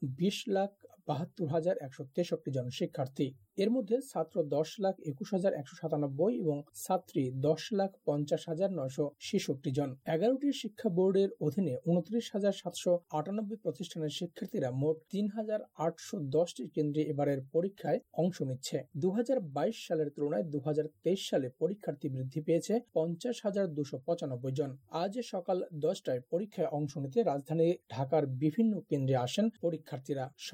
20,72,163 জন শিক্ষার্থী। এর মধ্যে ছাত্র 10,21,197 এবং ছাত্রী 10,50,966 জন। 11টি শিক্ষা বোর্ডের অধীনে 29,798 প্রতিষ্ঠানের শিক্ষার্থীরা মোট 3,810টি কেন্দ্রে এবারের পরীক্ষায় অংশ নিচ্ছে। 2022 সালের তুলনায় 2023 সালে পরীক্ষার্থী বৃদ্ধি পেয়েছে 50,295 জন। আজ সকাল 10টায় পরীক্ষায় অংশ নিতে রাজধানী ঢাকার বিভিন্ন কেন্দ্রে আসেন পরীক্ষার্থীরা। সঙ্গে ছিলেন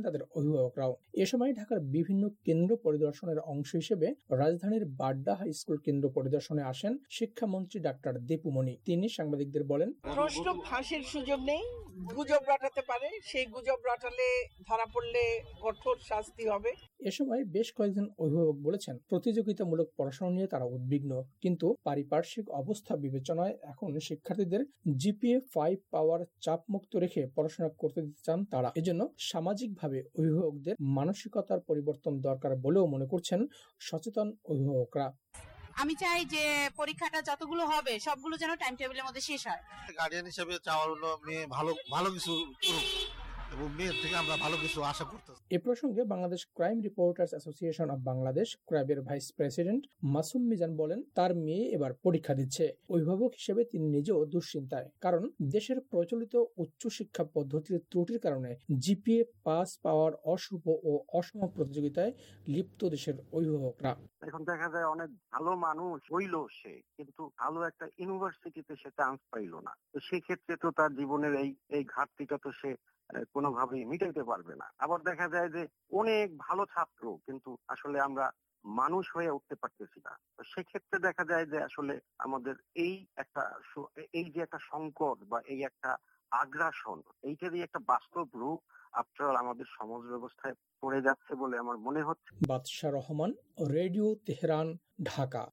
তাদের অভিভাবকরাও। এ সময় ঢাকার বিভিন্ন কেন্দ্র পরিদর্শনের অংশ হিসেবে রাজধানীর বাড্ডা হাই স্কুল কেন্দ্র পরিদর্শনে আসেন শিক্ষামন্ত্রী ডাক্তার দীপুমণি। তিনি সাংবাদিকদের বলেন, প্রশ্ন ফাঁসের সুযোগ নেই, গুজব রটাতে পারে, সেই গুজব রটালে ধরা পড়লে কঠোর শাস্তি হবে। এ সময় বেশ কয়েকজন অভিভাবক বলেছেন, প্রতিযোগিতামূলক পড়াশোনা নিয়ে তারা উদ্বিগ্ন, কিন্তু পারিপার্শ্বিক অবস্থা বিবেচনায় এখন শিক্ষার্থীদের জিপিএ 5 পাওয়ার চাপমুক্ত রেখে পড়াশোনা করতে দিতে চান তারা। এজন্য সামাজিকভাবে অভিভাবকদের মানসিকতার পরিবর্তন দরকার বলেও মনে করছেন সচেতন অভিভাবকরা। আমি চাই যে পরীক্ষাটা যতগুলো হবে সবগুলো যেন টাইম টেবিলের মধ্যে শেষ হয়। গার্ডিয়ান হিসেবে চাওয়া হলো মেয়ে ভালো কিছু করুক এবং মেয়ের থেকে আমরা ভালো কিছু আশা করতেছি। এ প্রসঙ্গে Bangladesh crime reporters association of Bangladesh ক্রাইবের ভাইস প্রেসিডেন্ট মাসুম মিজান বলেন, তার মেয়ে এবার পরীক্ষা দিচ্ছে। অভিভাবক হিসেবে তিনি নিজেও দুশ্চিন্তায়, কারণ দেশের প্রচলিত উচ্চশিক্ষা পদ্ধতির ত্রুটির কারণে জিপিএ পাস পাওয়ার অশুভ ও অসম প্রতিযোগিতায় লিপ্ত দেশের অভিভাবকরা। এখন দেখা যায় অনেক ভালো মানুষ হইল সে, কিন্তু ভালো একটা ইউনিভার্সিটিতে সে চান্স পাইল না। তো সেক্ষেত্রে তো তার জীবনের এই ঘাটতিটা তো সে কোনোভাবেই মিটাইতে পারবে না। আবার দেখা যায় যে অনেক ভালো ছাত্র, কিন্তু আসলে আমরা মানুষ হয়ে উঠতে পারতেছি না। তো সেক্ষেত্রে দেখা যায় যে আসলে আমাদের এই যে একটা সংকট বা এই একটা আগ্রাসন, এইটারই একটা বাস্তব রূপ আফটার আমাদের সমাজ ব্যবস্থায় পড়ে যাচ্ছে বলে আমার মনে হচ্ছে। Badsha Rahman, radio Tehran, Dhaka.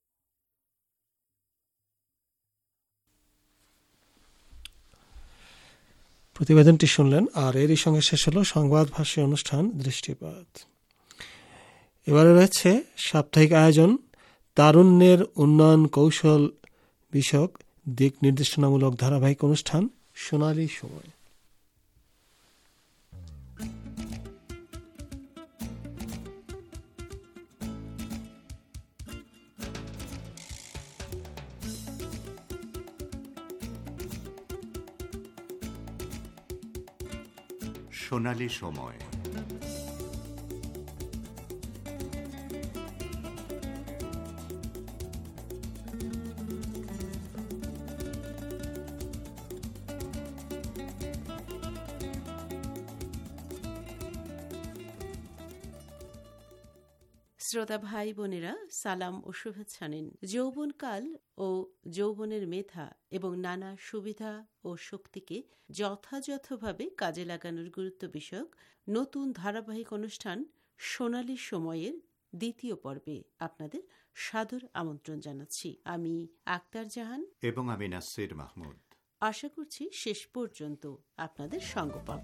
প্রতিবেদনটি শুনলেন, আর এরই সঙ্গে শেষ হলো সংবাদ ভাষ্য অনুষ্ঠান দৃষ্টিপাত। এবারে রয়েছে সাপ্তাহিক আয়োজন তারুণ্যের উন্নয়ন কৌশল বিষয়ক দিক নির্দেশনামূলক ধারাবাহিক অনুষ্ঠান সোনালী সময়। সোনালী সময়। শ্রোতা ভাই বোনেরা, সালাম ও শুভেচ্ছা নিন। যৌবনকাল ও যৌবনের মেধা এবং নানা সুবিধা ও শক্তিকে যথাযথভাবে কাজে লাগানোর গুরুত্ব বিষয়ক নতুন ধারাবাহিক অনুষ্ঠান সোনালী সময়ের দ্বিতীয় পর্বে আপনাদের সাদর আমন্ত্রণ জানাচ্ছি। আমি আক্তার জাহান এবং আমি নাসির মাহমুদ। আশা করছি শেষ পর্যন্ত আপনাদের সঙ্গ পাব।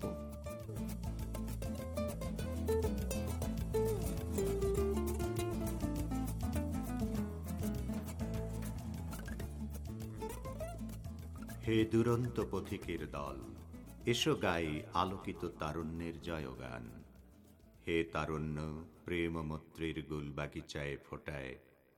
হে দুরন্ত পথিকের দল, এসো গাই আলোকিত তারুণ্যের জয়গান। হে তারুণ্য, প্রেম মৈত্রীর গুল বাগিচায় ফোটায়,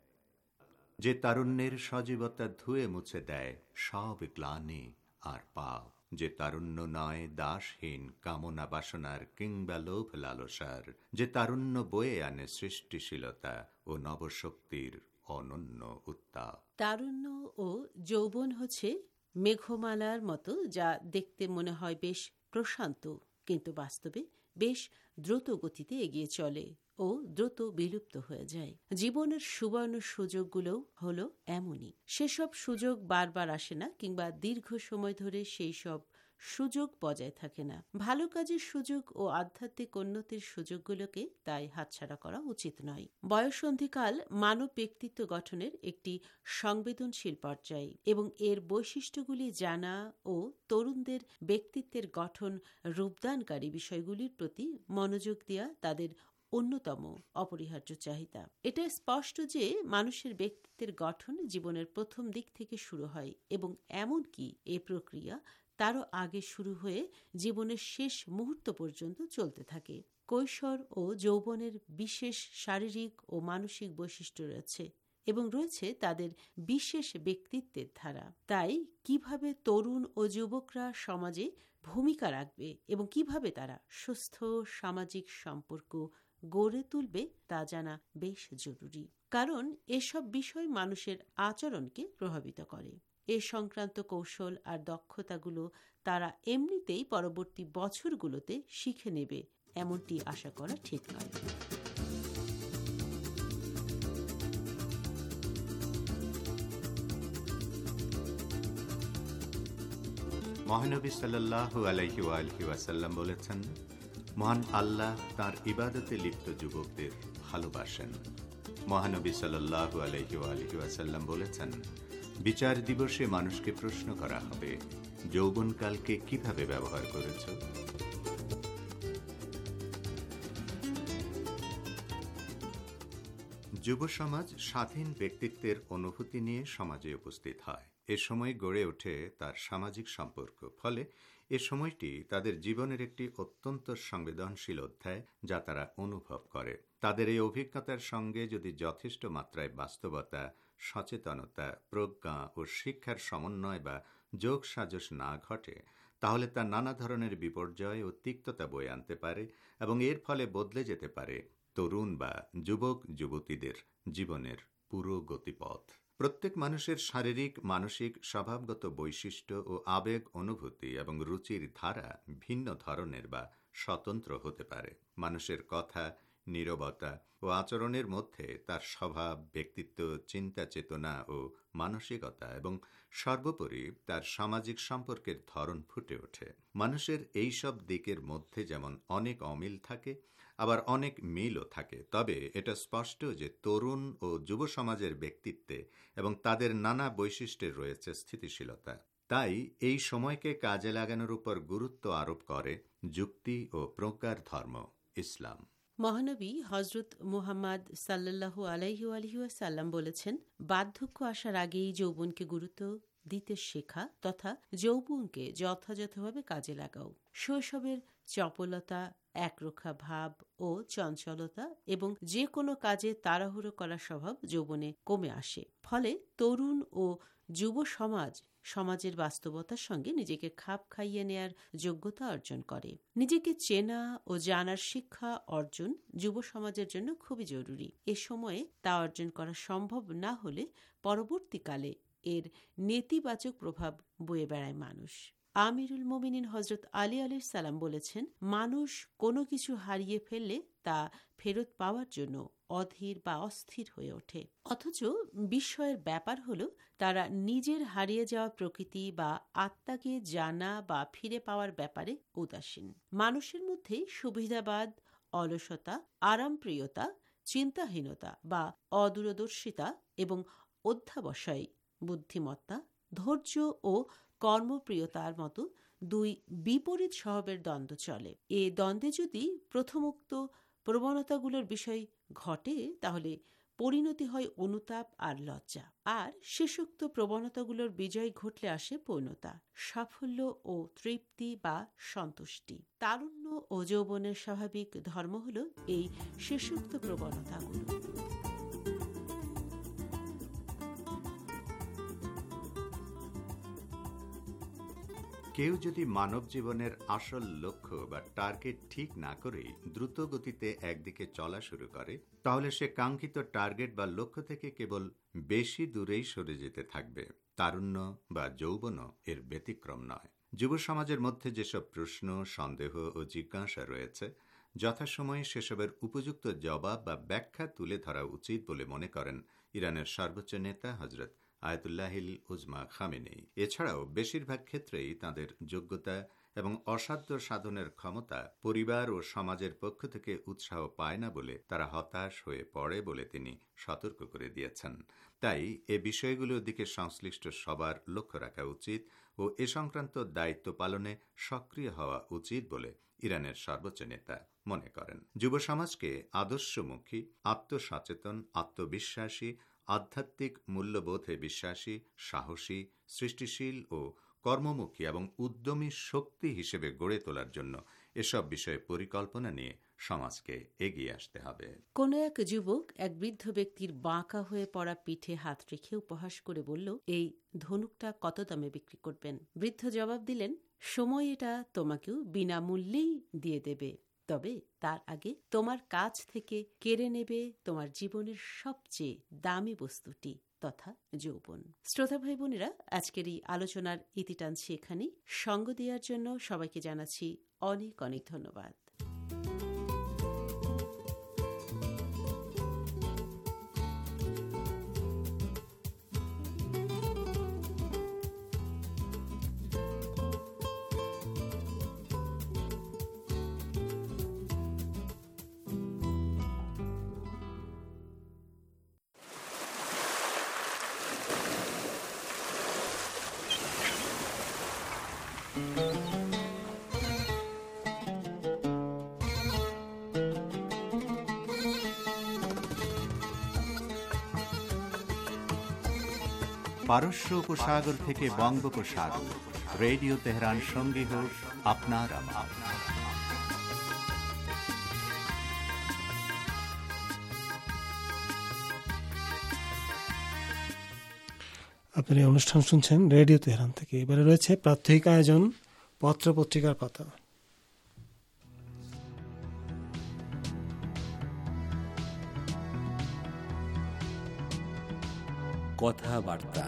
যে তারুণ্যের সজীবতা ধুয়ে মুছে দেয় সব গ্লানি আর পাপ। যে তারুণ্য নয় দাসহীন কামনা বাসনার কিংবা লোভ লালসার। যে তারুণ্য বয়ে আনে সৃষ্টিশীলতা ও নবশক্তির অনন্য উত্তাপ। তারুণ্য ও যৌবন হচ্ছে মেঘমালার মতো, যা দেখতে মনে হয় বেশ প্রশান্ত, কিন্তু বাস্তবে বেশ দ্রুত গতিতে এগিয়ে চলে ও দ্রুত বিলুপ্ত হয়ে যায়। জীবনের সুবর্ণ সুযোগগুলো হলো এমনই। সেসব সুযোগ বারবার আসে না, কিংবা দীর্ঘ সময় ধরে সেই সব সুযোগ বজায় থাকে না। ভালো কাজের সুযোগ ও আধ্যাত্মিক উন্নতির সুযোগগুলোকে তাই হাতছাড়া করা উচিত নয়। বয়ঃসন্ধিকাল মানব ব্যক্তিত্ব গঠনের একটি সংবেদনশীল পর্যায় এবং এর বৈশিষ্ট্যগুলি জানা ও তরুণদের ব্যক্তিত্বের গঠন রূপদানকারী বিষয়গুলির প্রতি মনোযোগ দেওয়া তাদের অন্যতম অপরিহার্য চাহিদা। এটা স্পষ্ট যে মানুষের ব্যক্তিত্বের গঠন জীবনের প্রথম দিক থেকে শুরু হয় এবং এমনকি এ প্রক্রিয়া তারও আগে শুরু হয়ে জীবনের শেষ মুহূর্ত পর্যন্ত চলতে থাকে। কৈশোর ও যৌবনের বিশেষ শারীরিক ও মানসিক বৈশিষ্ট্য রয়েছে এবং রয়েছে তাদের বিশেষ ব্যক্তিত্বের ধারা। তাই কিভাবে তরুণ ও যুবকরা সমাজে ভূমিকা রাখবে এবং কিভাবে তারা সুস্থ সামাজিক সম্পর্ক গড়ে তুলবে তা জানা বেশ জরুরি, কারণ এসব বিষয় মানুষের আচরণকে প্রভাবিত করে। এ সংক্রান্ত কৌশল আর দক্ষতাগুলো তারা এমনিতেই পরবর্তী বছরগুলোতে শিখে নেবে এমনটি আশা করা ঠিক নয়। মহানবী সাল্লাল্লাহু আলাইহি ওয়াসাল্লাম বলেছেন, মহান আল্লাহ তাঁর ইবাদতে লিপ্ত যুবকদের ভালোবাসেন। মহানবী সাল্লাল্লাহু আলাইহি ওয়াসাল্লাম বলেছেন, বিচার দিবসে মানুষকে প্রশ্ন করা হবে, যৌবনকালকে কিভাবে ব্যবহার করেছ? যুব সমাজ স্বাধীন ব্যক্তিত্বের অনুভূতি নিয়ে সমাজে উপস্থিত হয়। এ সময় গড়ে ওঠে তার সামাজিক সম্পর্ক। ফলে এ সময়টি তাদের জীবনের একটি অত্যন্ত সংবেদনশীল অধ্যায়, যা তারা অনুভব করে। তাদের এই অভিজ্ঞতার সঙ্গে যদি যথেষ্ট মাত্রায় বাস্তবতা, সচেতনতা, প্রজ্ঞা ও শিক্ষার সমন্বয় বা যোগ সাজস না ঘটে, তাহলে তা নানা ধরনের বিপর্যয় ও তিক্ততা বয়ে আনতে পারে এবং এর ফলে বদলে যেতে পারে তরুণ বা যুবক যুবতীদের জীবনের পুরো গতিপথ। প্রত্যেক মানুষের শারীরিক, মানসিক, স্বভাবগত বৈশিষ্ট্য ও আবেগ, অনুভূতি এবং রুচির ধারা ভিন্ন ধরনের বা স্বতন্ত্র হতে পারে। মানুষের কথা, নীরবতা ও আচরণের মধ্যে তার স্বভাব, ব্যক্তিত্ব, চিন্তা চেতনা ও মানসিকতা এবং সর্বোপরি তার সামাজিক সম্পর্কের ধরন ফুটে ওঠে। মানুষের এই সব দিকের মধ্যে যেমন অনেক অমিল থাকে, আবার অনেক মিলও থাকে। তবে এটা স্পষ্ট যে তরুণ ও যুব সমাজের ব্যক্তিত্বে এবং তাদের নানা বৈশিষ্ট্যের রয়েছে স্থিতিশীলতা। তাই এই সময়কে কাজে লাগানোর উপর গুরুত্ব আরোপ করে যুক্তি ও প্রজ্ঞার ধর্ম ইসলাম। মহানবী হজরত মুহাম্মদ সাল্লাল্লাহু আলাইহি ওয়াসাল্লাম বলেছেন, বার্ধক্য আসার আগেই যৌবনকে গুরুত্ব দিতে শেখা তথা যৌবনকে যথাযথভাবে কাজে লাগাও। শৈশবের চপলতা, একরোখা ভাব ও চঞ্চলতা এবং যে কোনো কাজে তাড়াহুড়ো করার স্বভাব যৌবনে কমে আসে। ফলে তরুণ ও যুব সমাজের বাস্তবতার সঙ্গে নিজেকে খাপ খাইয়ে নেয়ার যোগ্যতা অর্জন করে। নিজেকে চেনা ও জানার শিক্ষা অর্জন যুব সমাজের জন্য খুবই জরুরি। এ সময়ে তা অর্জন করা সম্ভব না হলে পরবর্তীকালে এর নেতিবাচক প্রভাব বয়ে বেড়ায় মানুষ। আমিরুল মোমিনিন হজরত আলী আলাইহিস সালাম বলেছেন, মানুষ কোনো কিছু হারিয়ে ফেললে তা ফেরত পাওয়ার জন্য অধীর বা অস্থির হয়ে ওঠে। অথচ বিস্ময়ের ব্যাপার হল, তারা নিজের হারিয়ে যাওয়া প্রকৃতি বা আত্মাকে জানা বা ফিরে পাওয়ার ব্যাপারে উদাসীন। মানুষের মধ্যে সুবিধাবাদ, অলসতা, আরামপ্রিয়তা, চিন্তাহীনতা বা অদূরদর্শিতা এবং অধ্যাবসায়, বুদ্ধিমত্তা, ধৈর্য ও কর্মপ্রিয়তার মতো দুই বিপরীত স্বভাবের দ্বন্দ্ব চলে। এ দ্বন্দ্বে যদি প্রথমোক্ত প্রবণতাগুলোর বিষয় ঘটে, তাহলে পরিণতি হয় অনুতাপ আর লজ্জা। আর শেষোক্ত প্রবণতাগুলোর বিজয় ঘটলে আসে পূর্ণতা, সাফল্য ও তৃপ্তি বা সন্তুষ্টি। তারুণ্য ও যৌবনের স্বাভাবিক ধর্ম হল এই শেষোক্ত প্রবণতাগুলো। কেউ যদি মানব জীবনের আসল লক্ষ্য বা টার্গেট ঠিক না করে দ্রুত গতিতে একদিকে চলা শুরু করে, তাহলে সে কাঙ্ক্ষিত টার্গেট বা লক্ষ্য থেকে কেবল বেশি দূরেই সরে যেতে থাকবে। তারুণ্য বা যৌবনও এর ব্যতিক্রম নয়। যুব সমাজের মধ্যে যেসব প্রশ্ন, সন্দেহ ও জিজ্ঞাসা রয়েছে, যথাসময়ে সেসবের উপযুক্ত জবাব বা ব্যাখ্যা তুলে ধরা উচিত বলে মনে করেন ইরানের সর্বোচ্চ নেতা হজরত আয়াতুল্লাহিল উজমা খামেনেই। এছাড়াও বেশিরভাগ ক্ষেত্রেই তাঁদের যোগ্যতা এবং অসাধ্য সাধনের ক্ষমতা পরিবার ও সমাজের পক্ষ থেকে উৎসাহ পায় না বলে তারা হতাশ হয়ে পড়ে বলে তিনি সতর্ক করে দিয়েছেন। তাই এ বিষয়গুলোর দিকে সংশ্লিষ্ট সবার লক্ষ্য রাখা উচিত ও এ সংক্রান্ত দায়িত্ব পালনে সক্রিয় হওয়া উচিত বলে ইরানের সর্বোচ্চ নেতা মনে করেন। যুব সমাজকে আদর্শমুখী, আত্মসচেতন, আত্মবিশ্বাসী, আধ্যাত্মিক মূল্যবোধে বিশ্বাসী, সাহসী, সৃষ্টিশীল ও কর্মমুখী এবং উদ্যমী শক্তি হিসেবে গড়ে তোলার জন্য এসব বিষয়ে পরিকল্পনা নিয়ে সমাজকে এগিয়ে আসতে হবে। কোন এক যুবক এক বৃদ্ধ ব্যক্তির বাঁকা হয়ে পড়া পিঠে হাত রেখে উপহাস করে বলল, এই ধনুকটা কত দামে বিক্রি করবেন? বৃদ্ধ জবাব দিলেন, সময় এটা তোমাকেও বিনামূল্যেই দিয়ে দেবে, তবে তার আগে তোমার কাছ থেকে কেড়ে নেবে তোমার জীবনের সবচেয়ে দামি বস্তুটি, তথা যৌবন। শ্রোতা ভাই বোনেরা, আজকের এই আলোচনার ইতি টানছি এখানেই। সঙ্গ দেওয়ার জন্য সবাইকে জানাচ্ছি অনেক অনেক ধন্যবাদ। পারস্য উপসাগর থেকে বঙ্গোপসাগর, রেডিও তেহরান সঙ্গী হোক আপনার আমার। আপনার এই অনুষ্ঠান শুনছেন রেডিও তেহরান থেকে। এবারে রয়েছে প্রাত্যহিক আয়োজন পত্র পত্রিকার পাতা। কথাবার্তা।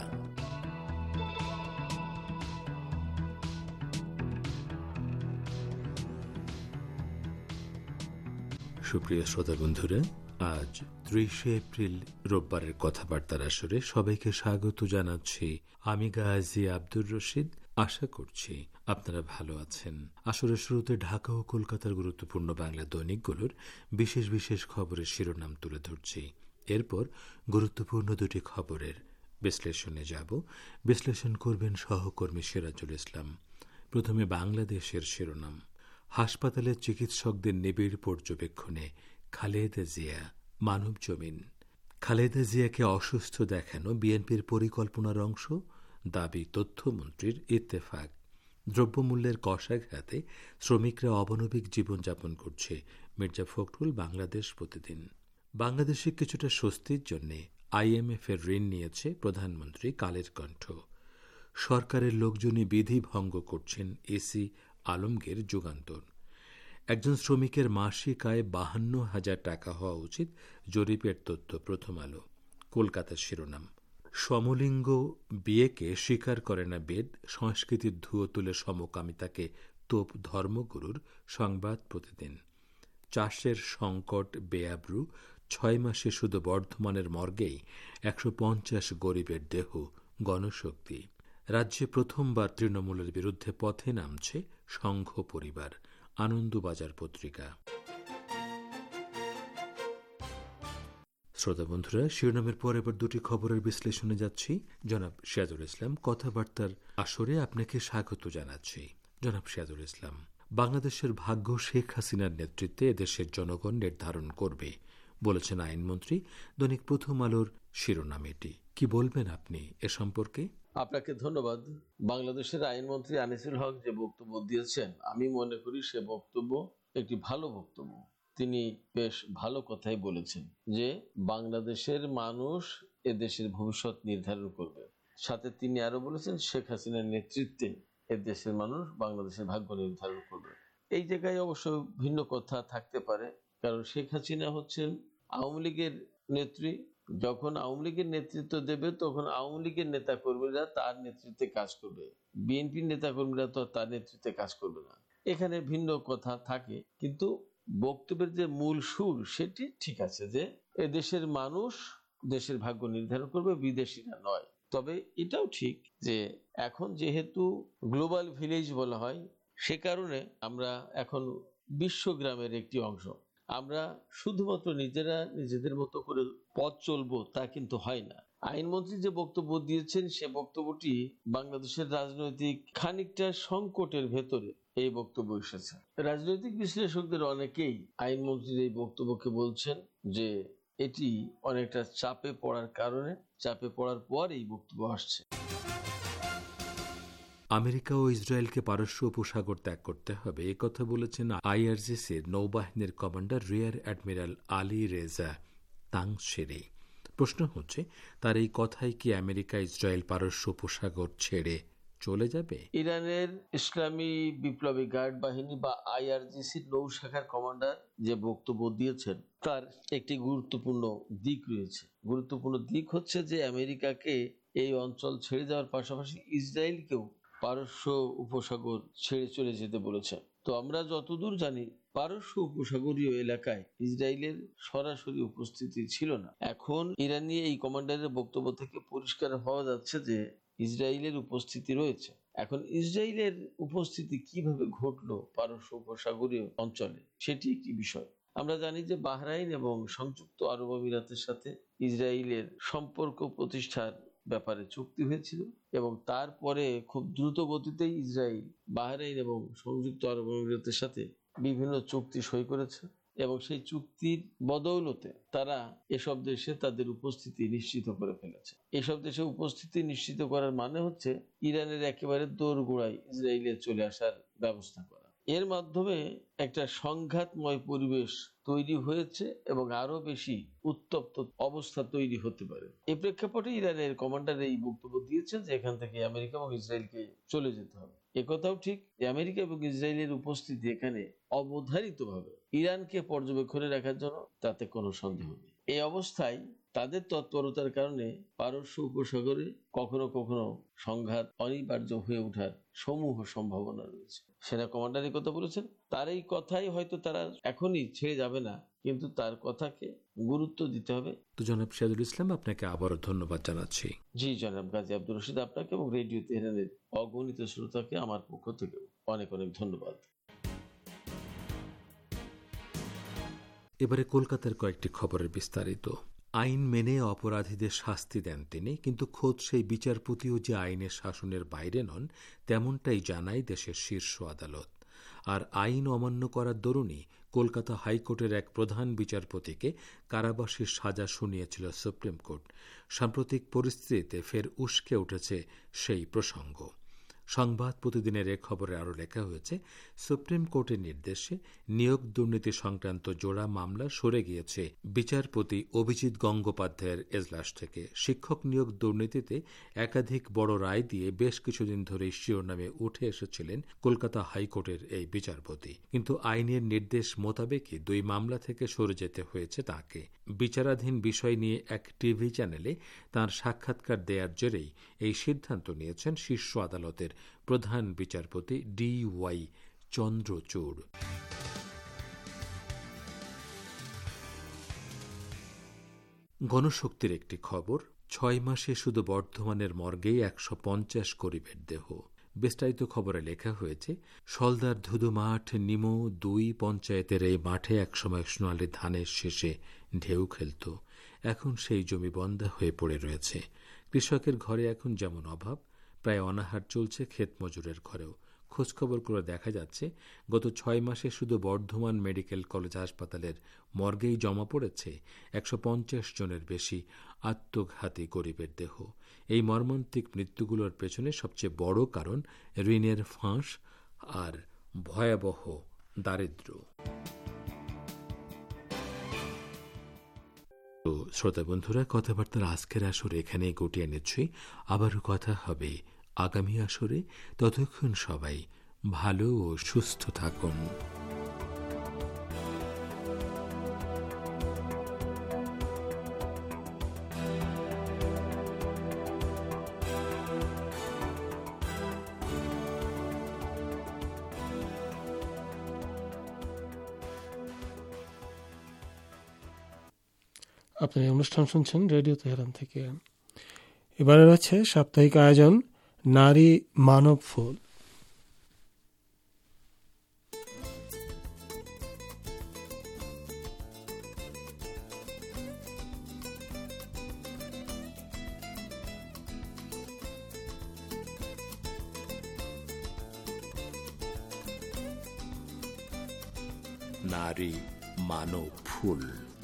সুপ্রিয় শ্রোতা বন্ধুরা, আজ 30শে এপ্রিল রোববারের কথাবার্তার আসরে সবাইকে স্বাগত জানাচ্ছি। আমি গাজী আব্দুর রশিদ। আশা করছি আপনারা ভালো আছেন। আসরের শুরুতে ঢাকা ও কলকাতার গুরুত্বপূর্ণ বাংলা দৈনিকগুলোর বিশেষ বিশেষ খবরের শিরোনাম তুলে ধরছি। এরপর গুরুত্বপূর্ণ দুটি খবরের বিশ্লেষণে যাব। বিশ্লেষণ করবেন সহকর্মী সিরাজুল ইসলাম। প্রথমে বাংলাদেশের শিরোনাম। হাসপাতালের চিকিৎসকদের নিবিড় পর্যবেক্ষণে খালেদা জিয়া মানবজমিন। খালেদা জিয়াকে অসুস্থ দেখানো বিএনপির পরিকল্পনার অংশ, দাবি তথ্যমন্ত্রীর। ইত্তেফাক। দ্রব্যমূল্যের কষাঘাতে শ্রমিকরা অমানবিক জীবনযাপন করছে, মির্জা ফখরুল। বাংলাদেশ প্রতিদিন। বাংলাদেশে কিছুটা স্বস্তির জন্য IMF এর ঋণ নিয়েছে প্রধানমন্ত্রী। কালের কণ্ঠ। সরকারের লোকজনই বিধি ভঙ্গ করছেন, এসি আলমগীর। যুগান্তর। একজন শ্রমিকের মাসিক আয় 52,000 টাকা হওয়া উচিত, জরিপের তথ্য। প্রথম আলো। কলকাতার শিরোনাম। সমলিঙ্গ বিয়েকে স্বীকার করে না বেদ, সংস্কৃতির ধুয়ো তুলে সমকামিতাকে তোপ ধর্মগুরুর। সংবাদ প্রতিদিন। চাষের সংকট বেআব্রু, 6 মাসে শুধু বর্ধমানের মর্গেই 150 গরিবের দেহ। গণশক্তি। রাজ্যে প্রথমবার তৃণমূলের বিরুদ্ধে পথে নামছে সংঘ পরিবার। আনন্দবাজার পত্রিকা। শ্রোতা বন্ধুরা, শিরোনামের পর এবার দুটি খবরের বিশ্লেষণে যাচ্ছি। জনাব সিরাজুল ইসলাম কথাবার্তার আসরে আপনাকে স্বাগত জানাচ্ছি। জনাব সিরাজুল ইসলাম, বাংলাদেশের ভাগ্য শেখ হাসিনার নেতৃত্বে এদেশের জনগণ নির্ধারণ করবে বলেছেন আইনমন্ত্রী। দৈনিক প্রথম আলোর শিরোনাম এটি। কি বলবেন আপনি এ সম্পর্কে? আপনাকে ধন্যবাদ। বাংলাদেশের আইনমন্ত্রী আনিসুল হক যে বক্তব্য দিয়েছেন, আমি মনে করি সে বক্তব্য একটি ভালো বক্তব্য। তিনি বেশ ভালো কথাই বলেছেন যে বাংলাদেশের মানুষ এদেশের ভবিষ্যৎ নির্ধারণ করবে। সাথে তিনি আরো বলেছেন শেখ হাসিনার নেতৃত্বে এদেশের মানুষ বাংলাদেশের ভাগ্য নির্ধারণ করবে। এই জায়গায় অবশ্য ভিন্ন কথা থাকতে পারে, কারণ শেখ হাসিনা হচ্ছেন আওয়ামী লীগের নেত্রী। যখন আওয়ামী লীগের নেতৃত্ব দেবে তখন আওয়ামী লীগের নেতা কর্মীরা তার নেতৃত্বে কাজ করবে, বিএনপির নেতা কর্মীরা তো তার নেতৃত্বে কাজ করবে না। এখানে ভিন্ন কথা থাকে, কিন্তু বক্তব্যের যে মূল সুর সেটি ঠিক আছে যে এদেশের মানুষ দেশের ভাগ্য নির্ধারণ করবে, বিদেশিরা নয়। তবে এটাও ঠিক যে এখন যেহেতু গ্লোবাল ভিলেজ বলা হয়, সে কারণে আমরা এখন বিশ্বগ্রামের একটি অংশ। আমরা শুধুমাত্র নিজেরা নিজেদের মতো করে পথ চলবো তা কিন্তু হয় না। আইনমন্ত্রী যে বক্তব্য দিয়েছেন সে বক্তব্যটি বাংলাদেশের রাজনৈতিক খানিকটা সংকটের ভেতরে এই বক্তব্য এসেছে। রাজনৈতিক বিশ্লেষকদের অনেকেই আইনমন্ত্রীর এই বক্তব্যকে বলছেন যে এটি অনেকটা চাপে পড়ার কারণে, চাপে পড়ার পর এই বক্তব্য আসছে। আমেরিকা ও ইসরায়েলকে পারস্য উপসাগর ত্যাগ করতে হবে, একথা বলেছেন IRGCর নৌবাহিনীর commander rear admiral Ali Reza Tangsiri. প্রশ্ন হচ্ছে, তার এই কথাই কি আমেরিকা ইসরায়েল পারস্য উপসাগর ছেড়ে চলে যাবে? ইরানের ইসলামী বিপ্লবী গার্ড বাহিনী বা IRGCর নৌ শাখার কমান্ডার যে বক্তব্য দিয়েছেন তার একটি গুরুত্বপূর্ণ দিক রয়েছে। গুরুত্বপূর্ণ দিক হচ্ছে যে আমেরিকাকে এই অঞ্চল ছেড়ে যাওয়ার পাশাপাশি ইসরায়েলকেও পারস্য উপসাগর ছেড়ে চলে যেতে বলেছে। তো আমরা যতদূর জানি পারস্য উপসাগরীয় এলাকায় ইসরায়েলের সরাসরি উপস্থিতি ছিল না। এখন ইরানি এই কমান্ডারের বক্তব্য থেকে পরিষ্কার হওয়া যাচ্ছে যে ইসরায়েলের উপস্থিতি রয়েছে। এখন ইসরায়েলের উপস্থিতি কিভাবে ঘটলো পারস্য উপসাগরীয় অঞ্চলে সেটি একটি বিষয়। আমরা জানি যে বাহরাইন এবং সংযুক্ত আরব আমিরাতের সাথে ইসরায়েলের সম্পর্ক প্রতিষ্ঠার ব্যাপারে চুক্তি হয়েছিল এবং তারপরে খুব দ্রুত গতিতেই ইসরায়েল বাহরাইন এবং সংযুক্ত আরব আমিরাতের সাথে বিভিন্ন চুক্তি সই করেছে এবং সেই চুক্তির বদৌলতে তারা এসব দেশে তাদের উপস্থিতি নিশ্চিত করে ফেলেছে। এসব দেশে উপস্থিতি নিশ্চিত করার মানে হচ্ছে ইরানের একেবারে দোরগোড়ায় ইসরায়েলে চলে আসার ব্যবস্থা করা। এর মাধ্যমে একটা সংঘাতময় পরিবেশ তৈরি হয়েছে এবং আরো বেশি উত্তপ্ত অবস্থা তৈরি হতে পারে। এই প্রেক্ষাপটে ইরানের কমান্ডার এই বক্তব্য দিয়েছেন যে এখান থেকে আমেরিকা এবং ইসরায়েলকে চলে যেতে হবে। একথাও ঠিক যে আমেরিকা এবং ইসরায়েলের উপস্থিতি এখানে অবধারিতভাবে ইরানকে পর্যবেক্ষণে রাখার জন্য, তাতে কোনো সন্দেহ নেই। এই অবস্থায় তাদের তৎপরতার কারণে পারস্য উপসাগরে কখনো কখনো সংঘাত অনিবার্য হয়ে ওঠার সমূহ সম্ভাবনা রয়েছে। সেনা কমান্ডার এই কথা বলেছেন। তার এই কথাই হয়তো তারা এখনই ছেড়ে যাবে না, কিন্তু তার কথাকে গুরুত্ব দিতে হবে। তো জনাব সিরাজুল ইসলাম, আপনাকে আবারও ধন্যবাদ জানাচ্ছি। জি জনাব গাজী আব্দুর রশিদ, আপনাকে এবং রেডিও তেহরানের অগণিত শ্রোতাকে আমার পক্ষ থেকে অনেক অনেক ধন্যবাদ। এবারে কলকাতার কয়েকটি খবরের বিস্তারিত। আইন মেনে অপরাধীদের শাস্তি দেন তিনি, কিন্তু খোদ সেই বিচারপতিও যে আইনের শাসনের বাইরে নন তেমনটাই জানায় দেশের শীর্ষ আদালত। আর আইন অমান্য করার দরুনই কলকাতা হাইকোর্টের এক প্রধান বিচারপতিকে কারাবাসের সাজা শুনিয়েছিল সুপ্রিম কোর্ট। সাম্প্রতিক পরিস্থিতিতে ফের উস্কে উঠেছে সেই প্রসঙ্গ। সংবাদ প্রতিদিনের এ খবরে আরও লেখা হয়েছে, সুপ্রিম কোর্টের নির্দেশে নিয়োগ দুর্নীতি সংক্রান্ত জোড়া মামলা সরে গিয়েছে বিচারপতি অভিজিৎ গঙ্গোপাধ্যায়ের এজলাস থেকে। শিক্ষক নিয়োগ দুর্নীতিতে একাধিক বড় রায় দিয়ে বেশ কিছুদিন ধরেই শিরোনামে উঠে এসেছিলেন কলকাতা হাইকোর্টের এই বিচারপতি, কিন্তু আইনের নির্দেশ মোতাবেকই 2 মামলা থেকে সরে যেতে হয়েছে তাঁকে। বিচারাধীন বিষয় নিয়ে এক টিভি চ্যানেলে তাঁর সাক্ষাৎকার দেওয়ার জেরেই এই সিদ্ধান্ত নিয়েছেন শীর্ষ আদালতের প্রধান বিচারপতি DY চন্দ্রচূড়। গণশক্তির একটি খবর, 6 মাসে শুধু বর্ধমানের মর্গেই 150 গরিবের দেহ। বিস্তারিত খবরে লেখা হয়েছে, সলদার ধুধু মাঠ নিমো 2 পঞ্চায়েতের এই মাঠে একসময় সোনালী ধানের শেষে ঢেউ খেলত। এখন সেই জমি বন্ধা হয়ে পড়ে রয়েছে। কৃষকের ঘরে এখন যেমন অভাব, প্রায় অনাহার চলছে ক্ষেত মজুরের ঘরেও। খোঁজখবর করে দেখা যাচ্ছে গত 6 মাসে শুধু বর্ধমান মেডিকেল কলেজ হাসপাতালের মর্গেই জমা পড়েছে 150 জনের বেশি আত্মঘাতী গরিবের দেহ। এই মর্মান্তিক মৃত্যুগুলোর পেছনে সবচেয়ে বড় কারণ ঋণের ফাঁস আর ভয়াবহ দারিদ্র্য। তো শ্রোতা বন্ধুরা, কথাবার্তার আজকের আসরে এখানেই গুটিয়ে নিচ্ছি। আবারও কথা হবে আগামী আসরে। ততক্ষণ সবাই ভালো ও সুস্থ থাকুন। আপনি অনুষ্ঠান শুনছেন রেডিও তেহরান থেকে। এবারে রয়েছে সাপ্তাহিক আয়োজন নারী মানব ফুল। নারী মানব ফুল।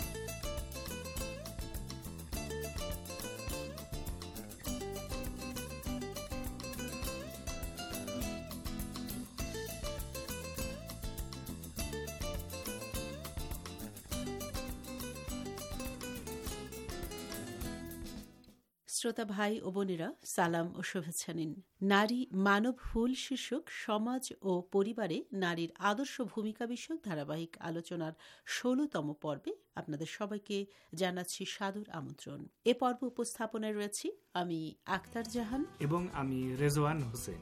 শ্রোতা ভাই ও বোনেরা, সালাম ও শুভেচ্ছা নিন। নারী মানব ফুল শীর্ষক সমাজ ও পরিবারে নারীর আদর্শ ভূমিকা বিষয়ক ধারাবাহিক আলোচনার 16তম পর্বে আপনাদের সবাইকে জানাচ্ছি সাদর আমন্ত্রণ। এ পর্ব উপস্থাপনায় রয়েছি আমি আক্তার জাহান এবং আমি রেজওয়ান হোসেন।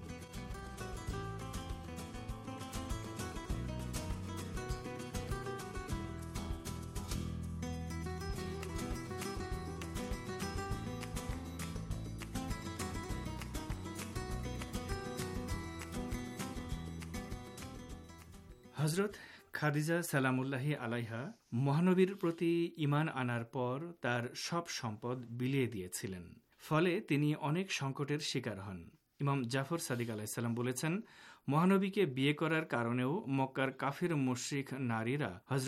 হযরত খাদিজা সালামুল্লাহি আলাইহা মহানবীর প্রতি ঈমান আনার পর তার সব সম্পদ বিলিয়ে দিয়েছিলেন। ফলে তিনি অনেক সংকটের শিকার হন। ইমাম জাফর সাদিক আলাইহিসসালাম বলেছেন, মহানবীকে বিয়ে করার কারণেও মক্কার কাফির মুশরিক নারীরা হযরত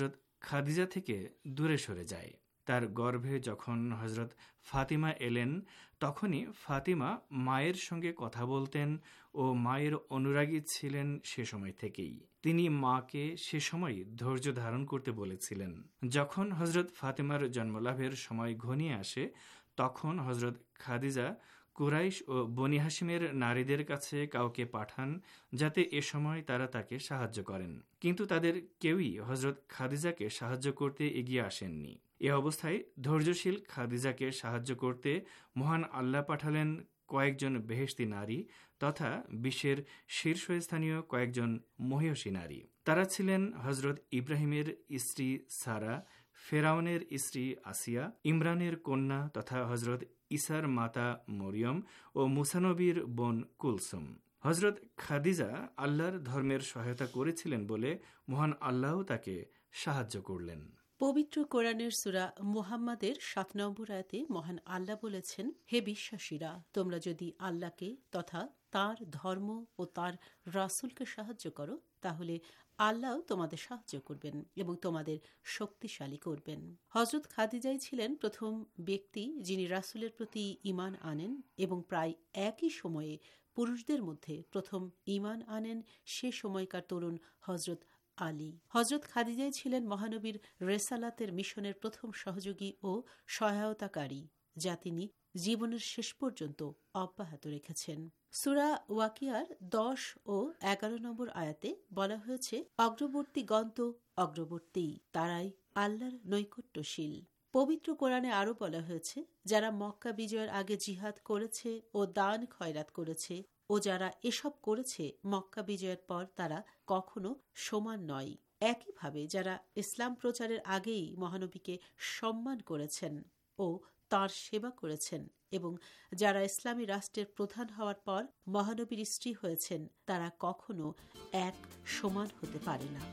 খাদিজা থেকে দূরে সরে যায়। তার গর্ভে যখন হজরত ফাতিমা এলেন, তখনই ফাতিমা মায়ের সঙ্গে কথা বলতেন ও মায়ের অনুরাগী ছিলেন সে সময় থেকেই। তিনি মাকে সে সময় ধৈর্য ধারণ করতে বলেছিলেন। যখন হজরত ফাতিমার জন্মলাভের সময় ঘনিয়ে আসে, তখন হজরত খাদিজা কুরাইশ ও বনি হাশিমের নারীদের কাছে কাউকে পাঠান যাতে এ সময় তারা তাকে সাহায্য করেন, কিন্তু তাদের কেউই হজরত খাদিজাকে সাহায্য করতে এগিয়ে আসেননি। এ অবস্থায় ধৈর্যশীল খাদিজাকে সাহায্য করতে মহান আল্লাহ পাঠালেন কয়েকজন বেহেশতি নারী তথা বিশ্বের শীর্ষস্থানীয় কয়েকজন মহিয়সী নারী। তারা ছিলেন হজরত ইব্রাহিমের স্ত্রী সারা, ফেরাউনের স্ত্রী আসিয়া, ইমরানের কন্যা তথা হজরত ঈসার মাতা মরিয়ম ও মুসা নবীর বোন কুলসুম। হজরত খাদিজা আল্লাহর ধর্মের সহায়তা করেছিলেন বলে মহান আল্লাহ তাকে সাহায্য করলেন। পবিত্র কোরআনের সূরা মুহাম্মাদের ৭ নম্বর আয়াতে মহান আল্লাহ বলেছেন, হে বিশ্বাসীরা, তোমরা যদি আল্লাহকে তথা তার ধর্ম ও তার রাসূলকে সাহায্য করো, তাহলে আল্লাহ তোমাদের সাহায্য করবেন এবং তোমাদের শক্তিশালী করবেন। হযরত খাদিজাই ছিলেন প্রথম ব্যক্তি যিনি রাসূলের প্রতি ঈমান আনেন এবং প্রায় একই সময়ে পুরুষদের মধ্যে প্রথম ঈমান আনেন সে সময়কার তরুণ হযরত আলী। হযরত খাদিজাই ছিলেন মহানবীর রেসালাতের মিশনের প্রথম সহযোগী ও সহায়তাকারী, যা তিনি জীবনের শেষ পর্যন্ত অব্যাহত রেখেছেন। সূরা ওয়াকিয়ার ১০ ও ১১ নম্বর আয়াতে বলা হয়েছে, অগ্রবর্তীগণ তো অগ্রবর্তী, তারাই আল্লাহর নৈকট্যশীল। পবিত্র কোরআনে আরও বলা হয়েছে, যারা মক্কা বিজয়ের আগে জিহাদ করেছে ও দান খয়রাত করেছে ও যারা এসব করেছে মক্কা বিজয়ের পর, তারা কখনো সমান নয়। একইভাবে যারা ইসলাম প্রচারের আগেই মহানবীকে সম্মান করেছেন ও তাঁর সেবা করেছেন এবং যারা ইসলামী রাষ্ট্রের প্রধান হওয়ার পর মহানবীর স্ত্রী হয়েছেন, তারা কখনো এক সমান হতে পারে না।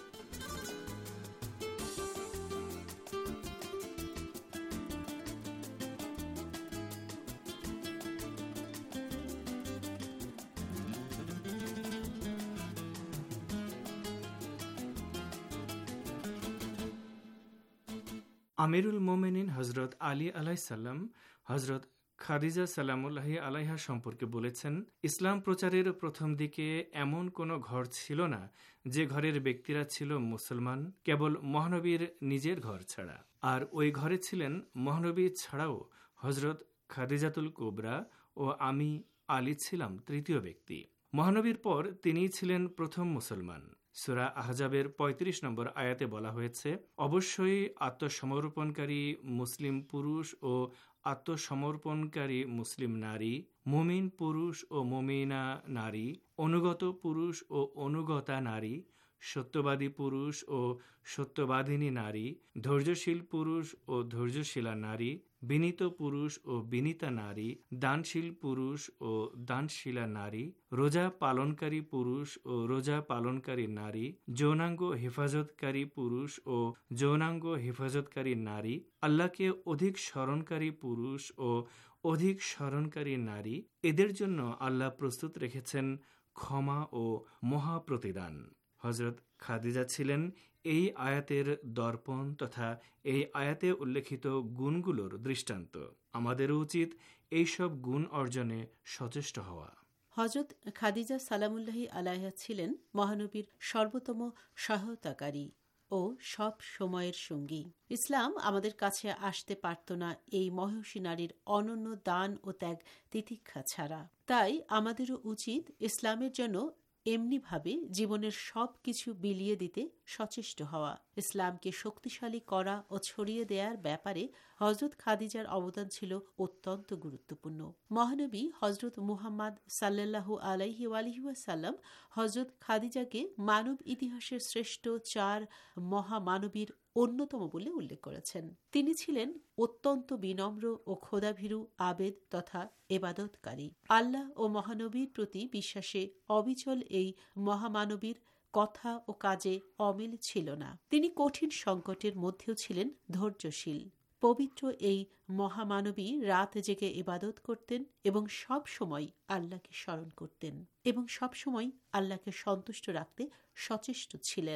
আমিরুল মোমেনিন হজরত আলী আলাইসাল্লাম হজরত খাদিজা সালামুল্লাহি আলাইহা সম্পর্কে বলেছেন, ইসলাম প্রচারের প্রথম দিকে এমন কোনো ঘর ছিল না যে ঘরের ব্যক্তিরা ছিল মুসলমান, কেবল মহানবীর নিজের ঘর ছাড়া। আর ওই ঘরে ছিলেন মহানবী ছাড়াও হজরত খাদিজাতুল কুবরা ও আমি আলী ছিলাম তৃতীয় ব্যক্তি। মহানবীর পর তিনিই ছিলেন প্রথম মুসলমান। সূরা আহজাবের ৩৫ নম্বর আয়াতে বলা হয়েছে, অবশ্যই আত্মসমর্পণকারী মুসলিম পুরুষ ও আত্মসমর্পণকারী মুসলিম নারী, মুমিন পুরুষ ও মুমিনা নারী, অনুগত পুরুষ ও অনুগতা নারী, সত্যবাদী পুরুষ ও সত্যবাদিনী নারী, ধৈর্যশীল পুরুষ ও ধৈর্যশীলা নারী, বিনীত পুরুষ ও বিনীতা নারী, দানশীল পুরুষ ও দানশীলা নারী, রোজা পালনকারী পুরুষ ও রোজা পালনকারী নারী, যৌনাঙ্গ হেফাজতকারী পুরুষ ও যৌনাঙ্গ হেফাজতকারী নারী, আল্লাহকে অধিক স্মরণকারী পুরুষ ও অধিক স্মরণকারী নারী। এদের জন্য আল্লাহ প্রস্তুত রেখেছেন ক্ষমা ও মহাপ্রতিদান। হজরত খাদিজা ছিলেন এই আয়াতের দর্পণ তথা এই আয়াতে উল্লেখিত গুণগুলোর দৃষ্টান্ত। আমাদেরও উচিত এইসব গুণ অর্জনে সচেষ্ট হওয়া। হযরত খাদিজা সালামুল্লাহি আলাইহা ছিলেন মহানবীর সর্বোত্তম সহায়তাকারী ও সব সময়ের সঙ্গী। ইসলাম আমাদের কাছে আসতে পারত না এই মহিষী নারীর অনন্য দান ও ত্যাগ তিতিক্ষা ছাড়া। তাই আমাদেরও উচিত ইসলামের জন্য এমনিভাবে জীবনের সব কিছু বিলিয়ে দিতে সচেষ্ট হওয়া। ইসলামকে শক্তিশালী করা ও ছড়িয়ে দেওয়ার ব্যাপারে হযরত খাদিজার অবদান ছিল অত্যন্ত গুরুত্বপূর্ণ। মহানবী হযরত মুহাম্মদ সাল্লাল্লাহু আলাইহি ওয়াসাল্লাম হযরত খাদিজাকে মানব ইতিহাসের শ্রেষ্ঠ 4 মহামানবীর অন্যতম বলে উল্লেখ করেছেন। তিনি ছিলেন অত্যন্ত বিনম্র ও খোদাভীরু আবেদ তথা এবাদতকারী। আল্লাহ ও মহানবীর প্রতি বিশ্বাসে অবিচল এই মহামানবীর কথা ও কাজে অমিল ছিল না। তিনি কঠিন সংকটের মধ্যেও ছিলেন ধৈর্যশীল। পবিত্র এই মহামানবী রাত জেগে ইবাদত করতেন এবং সব সময় আল্লাহকে স্মরণ করতেন এবং সব সময় আল্লাহকে সন্তুষ্ট রাখতে সচেষ্ট ছিলেন।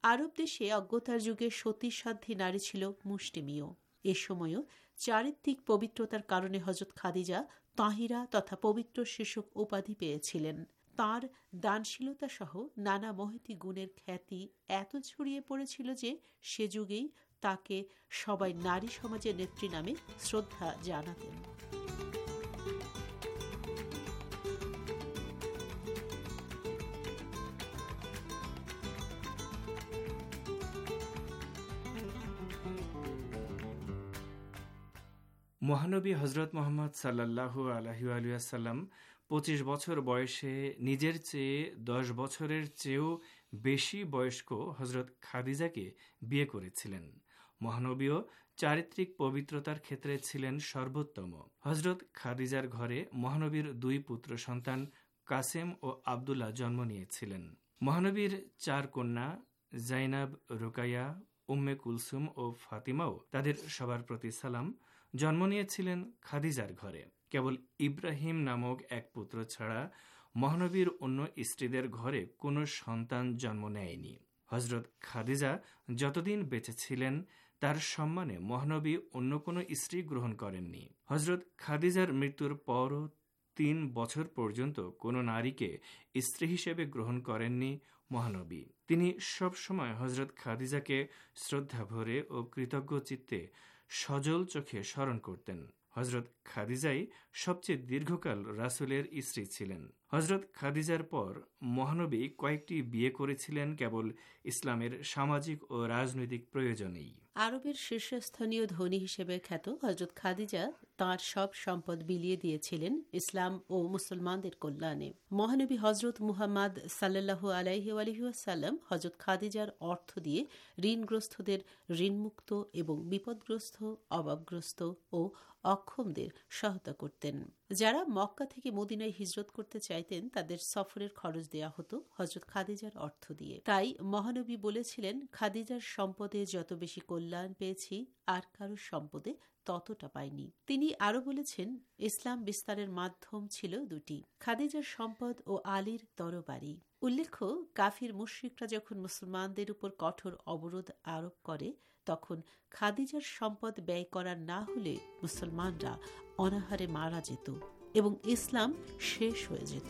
আরব দেশে অজ্ঞতার যুগে সতীসাধ্যী নারী ছিল মুষ্টিমেয়। এ সময়ও চারিত্রিক পবিত্রতার কারণে হযরত খাদিজা তাহিরা তথা পবিত্র শীর্ষক উপাধি পেয়েছিলেন। তাঁর দানশীলতা সহ নানা মহতী গুণের খ্যাতি এত ছড়িয়ে পড়েছিল যে সে যুগেই তাকে সবাই নারী সমাজের নেত্রী নামে শ্রদ্ধা জানাতেন। মহানবী হজরত মোহাম্মদ সাল্লাল্লাহু আলাইহি ওয়াসাল্লাম 25 বছর বয়সে নিজের চেয়ে 10 বছরের চেয়েও বেশি বয়স্ক হজরত খাদিজাকে বিয়ে করেছিলেন। মহানবীও চারিত্রিক পবিত্রতার ক্ষেত্রে ছিলেন সর্বোত্তম। হজরত খাদিজার ঘরে মহানবীর 2 পুত্র সন্তান কাসেম ও আবদুল্লাহ জন্ম নিয়েছিলেন। মহানবীর 4 কন্যা জাইনাব, রুকাইয়া, উম্মে কুলসুম ও ফাতিমাও তাদের সবার প্রতি সালাম জন্ম নিয়েছিলেন খাদিজার ঘরে। কেবল ইব্রাহিম নামক এক পুত্র ছাড়া মহানবীর অন্য স্ত্রীদের ঘরে কোনো সন্তান জন্ম নেয়নি। হজরত খাদিজা যতদিন বেঁচে ছিলেন তার সম্মানে মহানবী অন্য কোনো স্ত্রী গ্রহণ করেননি। হজরত খাদিজার মৃত্যুর পরও 3 বছর পর্যন্ত কোনো নারীকে স্ত্রী হিসেবে গ্রহণ করেননি মহানবী। তিনি সবসময় হজরত খাদিজাকে শ্রদ্ধা ভরে ও কৃতজ্ঞ চিত্তে সজল চোখে স্মরণ করতেন। হজরত খাদিজাই সবচেয়ে দীর্ঘকাল রাসূলের স্ত্রী ছিলেন। হজরত খাদিজার পর মহানবী কয়েকটি বিয়ে করেছিলেন কেবল ইসলামের সামাজিক ও রাজনৈতিক প্রয়োজনেই। আরবের শীর্ষস্থানীয় ধনী হিসেবে খ্যাত হজরত খাদিজা তাঁর সব সম্পদ বিলিয়ে দিয়েছিলেন ইসলাম ও মুসলমানদের কল্যাণে। মহানবী হজরত মুহাম্মদ সাল্লাল্লাহু আলাইহি ওয়াসাল্লাম হজরত খাদিজার অর্থ দিয়ে ঋণগ্রস্তদের ঋণমুক্ত এবং বিপদগ্রস্ত, অভাবগ্রস্ত ও অক্ষমদের সহায়তা করতেন। যারা মক্কা থেকে মদিনায় হিজরত করতে চাইতেন তাদের সফরের খরচ দেয়া হতো হজরত খাদিজার অর্থ দিয়ে। তাই মহানবী বলেছিলেন, খাদিজার সম্পদে যত বেশি কল্যাণ পেয়েছি আর কারোর সম্পদে ততটা পাইনি। তিনি আরো বলেছেন, ইসলাম বিস্তারের মাধ্যম ছিল 2টি, খাদিজার সম্পদ ও আলীর তরবারি। উল্লেখ্য, কাফির মুশরিকরা যখন মুসলমানদের উপর কঠোর অবরোধ আরোপ করে তখন খাদিজার সম্পদ ব্যয় করা না হলে মুসলমানরা অনাহারে মারা যেত এবং ইসলাম শেষ হয়ে যেত।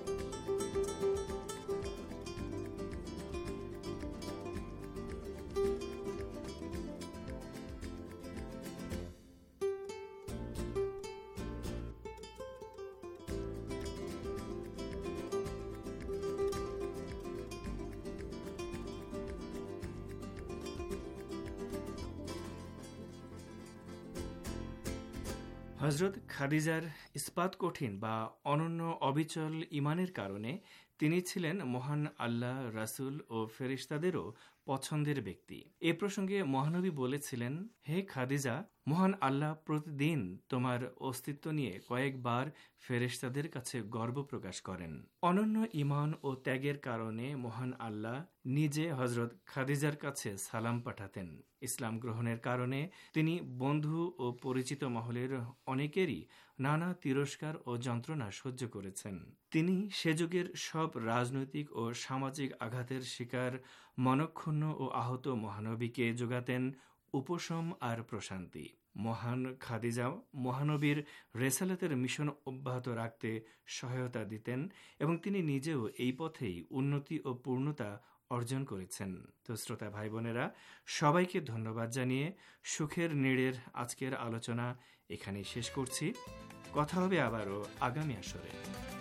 হজরত খাদিজার ইস্পাত কঠিন বা অনন্য অবিচল ইমানের কারণে তিনি ছিলেন মহান আল্লাহ, রাসূল ও ফেরেশতাদেরও পছন্দের ব্যক্তি। এ প্রসঙ্গে মহানবী বলেছিলেন, হে খাদিজা, মহান আল্লাহ প্রতিদিন তোমার অস্তিত্ব নিয়ে কয়েকবার ফেরেশতাদের কাছে গর্ব প্রকাশ করেন। অনন্য ঈমান ও ত্যাগের কারণে মহান আল্লাহ নিজে হজরত খাদিজার কাছে সালাম পাঠাতেন। ইসলাম গ্রহণের কারণে তিনি বন্ধু ও পরিচিত মহলের অনেকেরই নানা তিরস্কার ও যন্ত্রণা সহ্য করেছেন। তিনি সে যুগের সব রাজনৈতিক ও সামাজিক আঘাতের শিকার মনক্ষুণ্ণ ও আহত মহানবীকে যোগাতেন উপশম আর প্রশান্তি। মহান খাদিজা মহানবীর রেসালাতের মিশন অব্যাহত রাখতে সহায়তা দিতেন এবং তিনি নিজেও এই পথেই উন্নতি ও পূর্ণতা অর্জন করেছেন। তো শ্রোতা ভাই বোনেরা, সবাইকে ধন্যবাদ জানিয়ে সুখের নীড়ের আজকের আলোচনা এখানেই শেষ করছি। কথা হবে আবারও আগামী আসরে।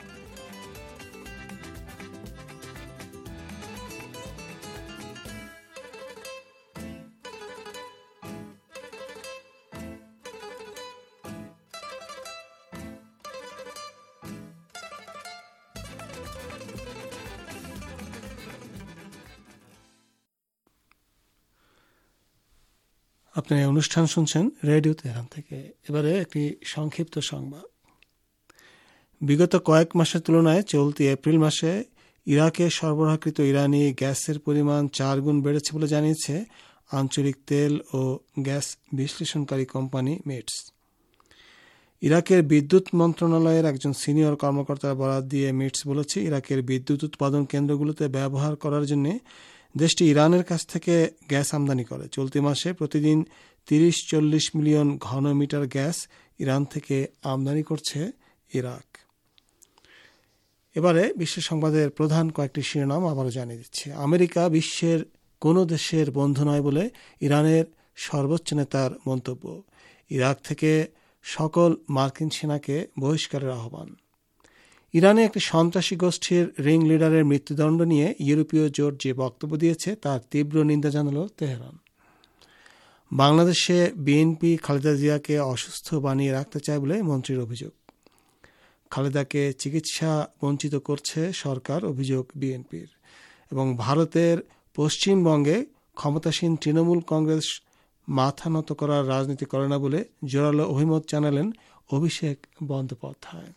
আপনার অনুষ্ঠান শুনছেন রেডিও তেহরান থেকে। এবারে একটি সংক্ষিপ্ত সংবাদ। বিগত কয়েক মাসের তুলনায় চলতি এপ্রিল মাসে ইরাকে সরবরাহকৃত ইরানি গ্যাসের পরিমাণ 4 গুণ বেড়েছে বলে জানিয়েছে আঞ্চলিক তেল ও গ্যাস বিশ্লেষণকারী কোম্পানি মিটস। ইরাকের বিদ্যুৎ মন্ত্রণালয়ের একজন সিনিয়র কর্মকর্তার বরাত দিয়ে মিটস বলেছে, ইরাকের বিদ্যুৎ উৎপাদন কেন্দ্রগুলোতে ব্যবহার করার জন্য দেশটি ইরানের কাছ থেকে গ্যাস আমদানি করে। চলতি মাসে প্রতিদিন 30-40 মিলিয়ন ঘনমিটার গ্যাস ইরান থেকে আমদানি করছে ইরাক। এবারে বিশ্ব সংবাদের প্রধান কয়েকটি শিরোনাম আবারও জানিয়ে দিচ্ছে। আমেরিকা বিশ্বের কোনো দেশের বন্ধু নয় বলে ইরানের সর্বোচ্চ নেতার মন্তব্য। ইরাক থেকে সকল মার্কিন সেনাকে বহিষ্কারের আহ্বান। ইরানে একটি সন্ত্রাসী গোষ্ঠীর রিং লিডারের মৃত্যুদণ্ড নিয়ে ইউরোপীয় জোট যে বক্তব্য দিয়েছে তার তীব্র নিন্দা জানাল তেহরান। বাংলাদেশে বিএনপি খালেদা জিয়াকে অসুস্থ বানিয়ে রাখতে চায় বলে মন্ত্রীর অভিযোগ। খালেদাকে চিকিৎসা বঞ্চিত করছে সরকার, অভিযোগ বিএনপির। এবং ভারতের পশ্চিমবঙ্গে ক্ষমতাসীন তৃণমূল কংগ্রেস মাথা নত করার রাজনীতি করে না বলে জোরালো অভিমত জানালেন অভিষেক বন্দ্যোপাধ্যায়।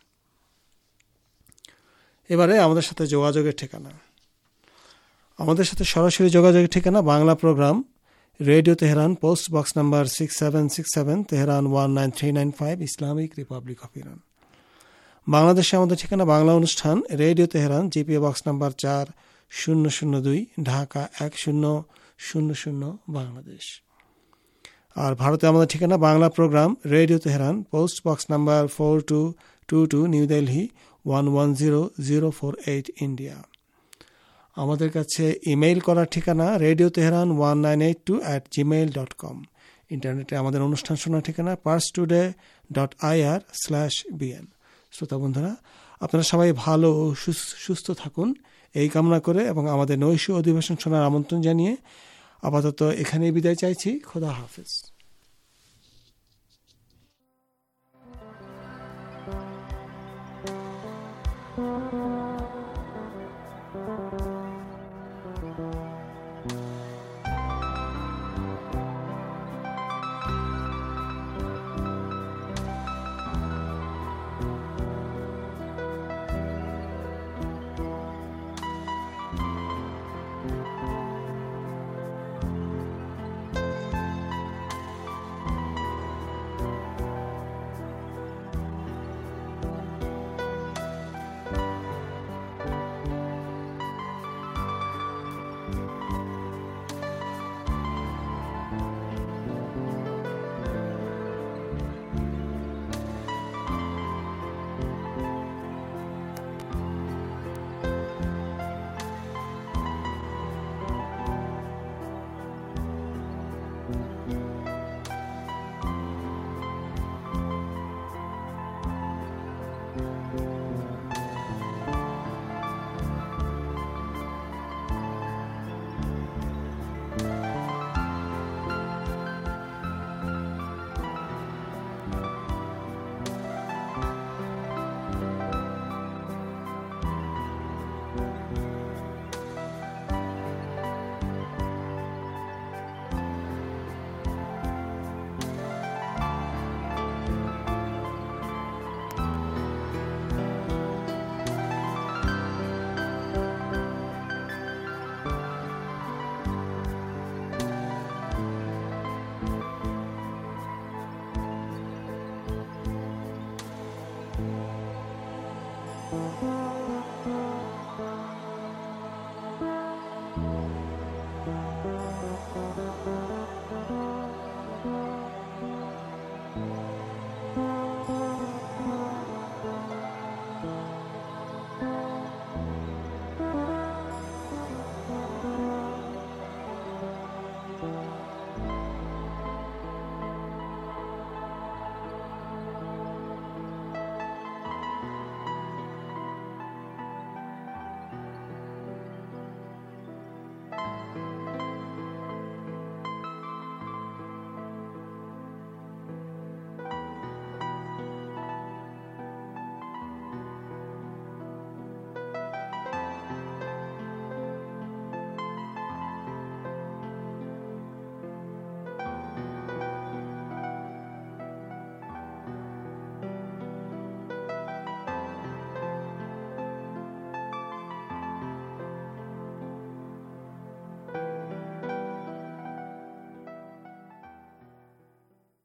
এবারে আমাদের সাথে যোগাযোগের ঠিকানা। আমাদের সাথে সরাসরি যোগাযোগের ঠিকানা Bangla program, radio Tehran, post box number 6767, Tehran 19395, Islamic republic of Iran. বাংলাদেশে আমাদের ঠিকানা বাংলা অনুষ্ঠান, radio Tehran, GPO box number 4002, Dhaka 1000 Bangladesh. আর ভারতে আমাদের ঠিকানা Bangla program, radio Tehran, post box number 4222, New Delhi 110048, India. আমাদের কাছে ইমেইল করার ঠিকানা রেডিও তেহরান 1982@gmail.com। ইন্টারনেটে আমাদের অনুষ্ঠান শোনার ঠিকানা parstoday.ir/bn। শ্রোতা বন্ধুরা, আপনারা সবাই ভালো ও সুস্থ থাকুন এই কামনা করে এবং আমাদের নৈশ অধিবেশন শোনার আমন্ত্রণ জানিয়ে আপাতত এখানেই বিদায় চাইছি। খোদা হাফেজ।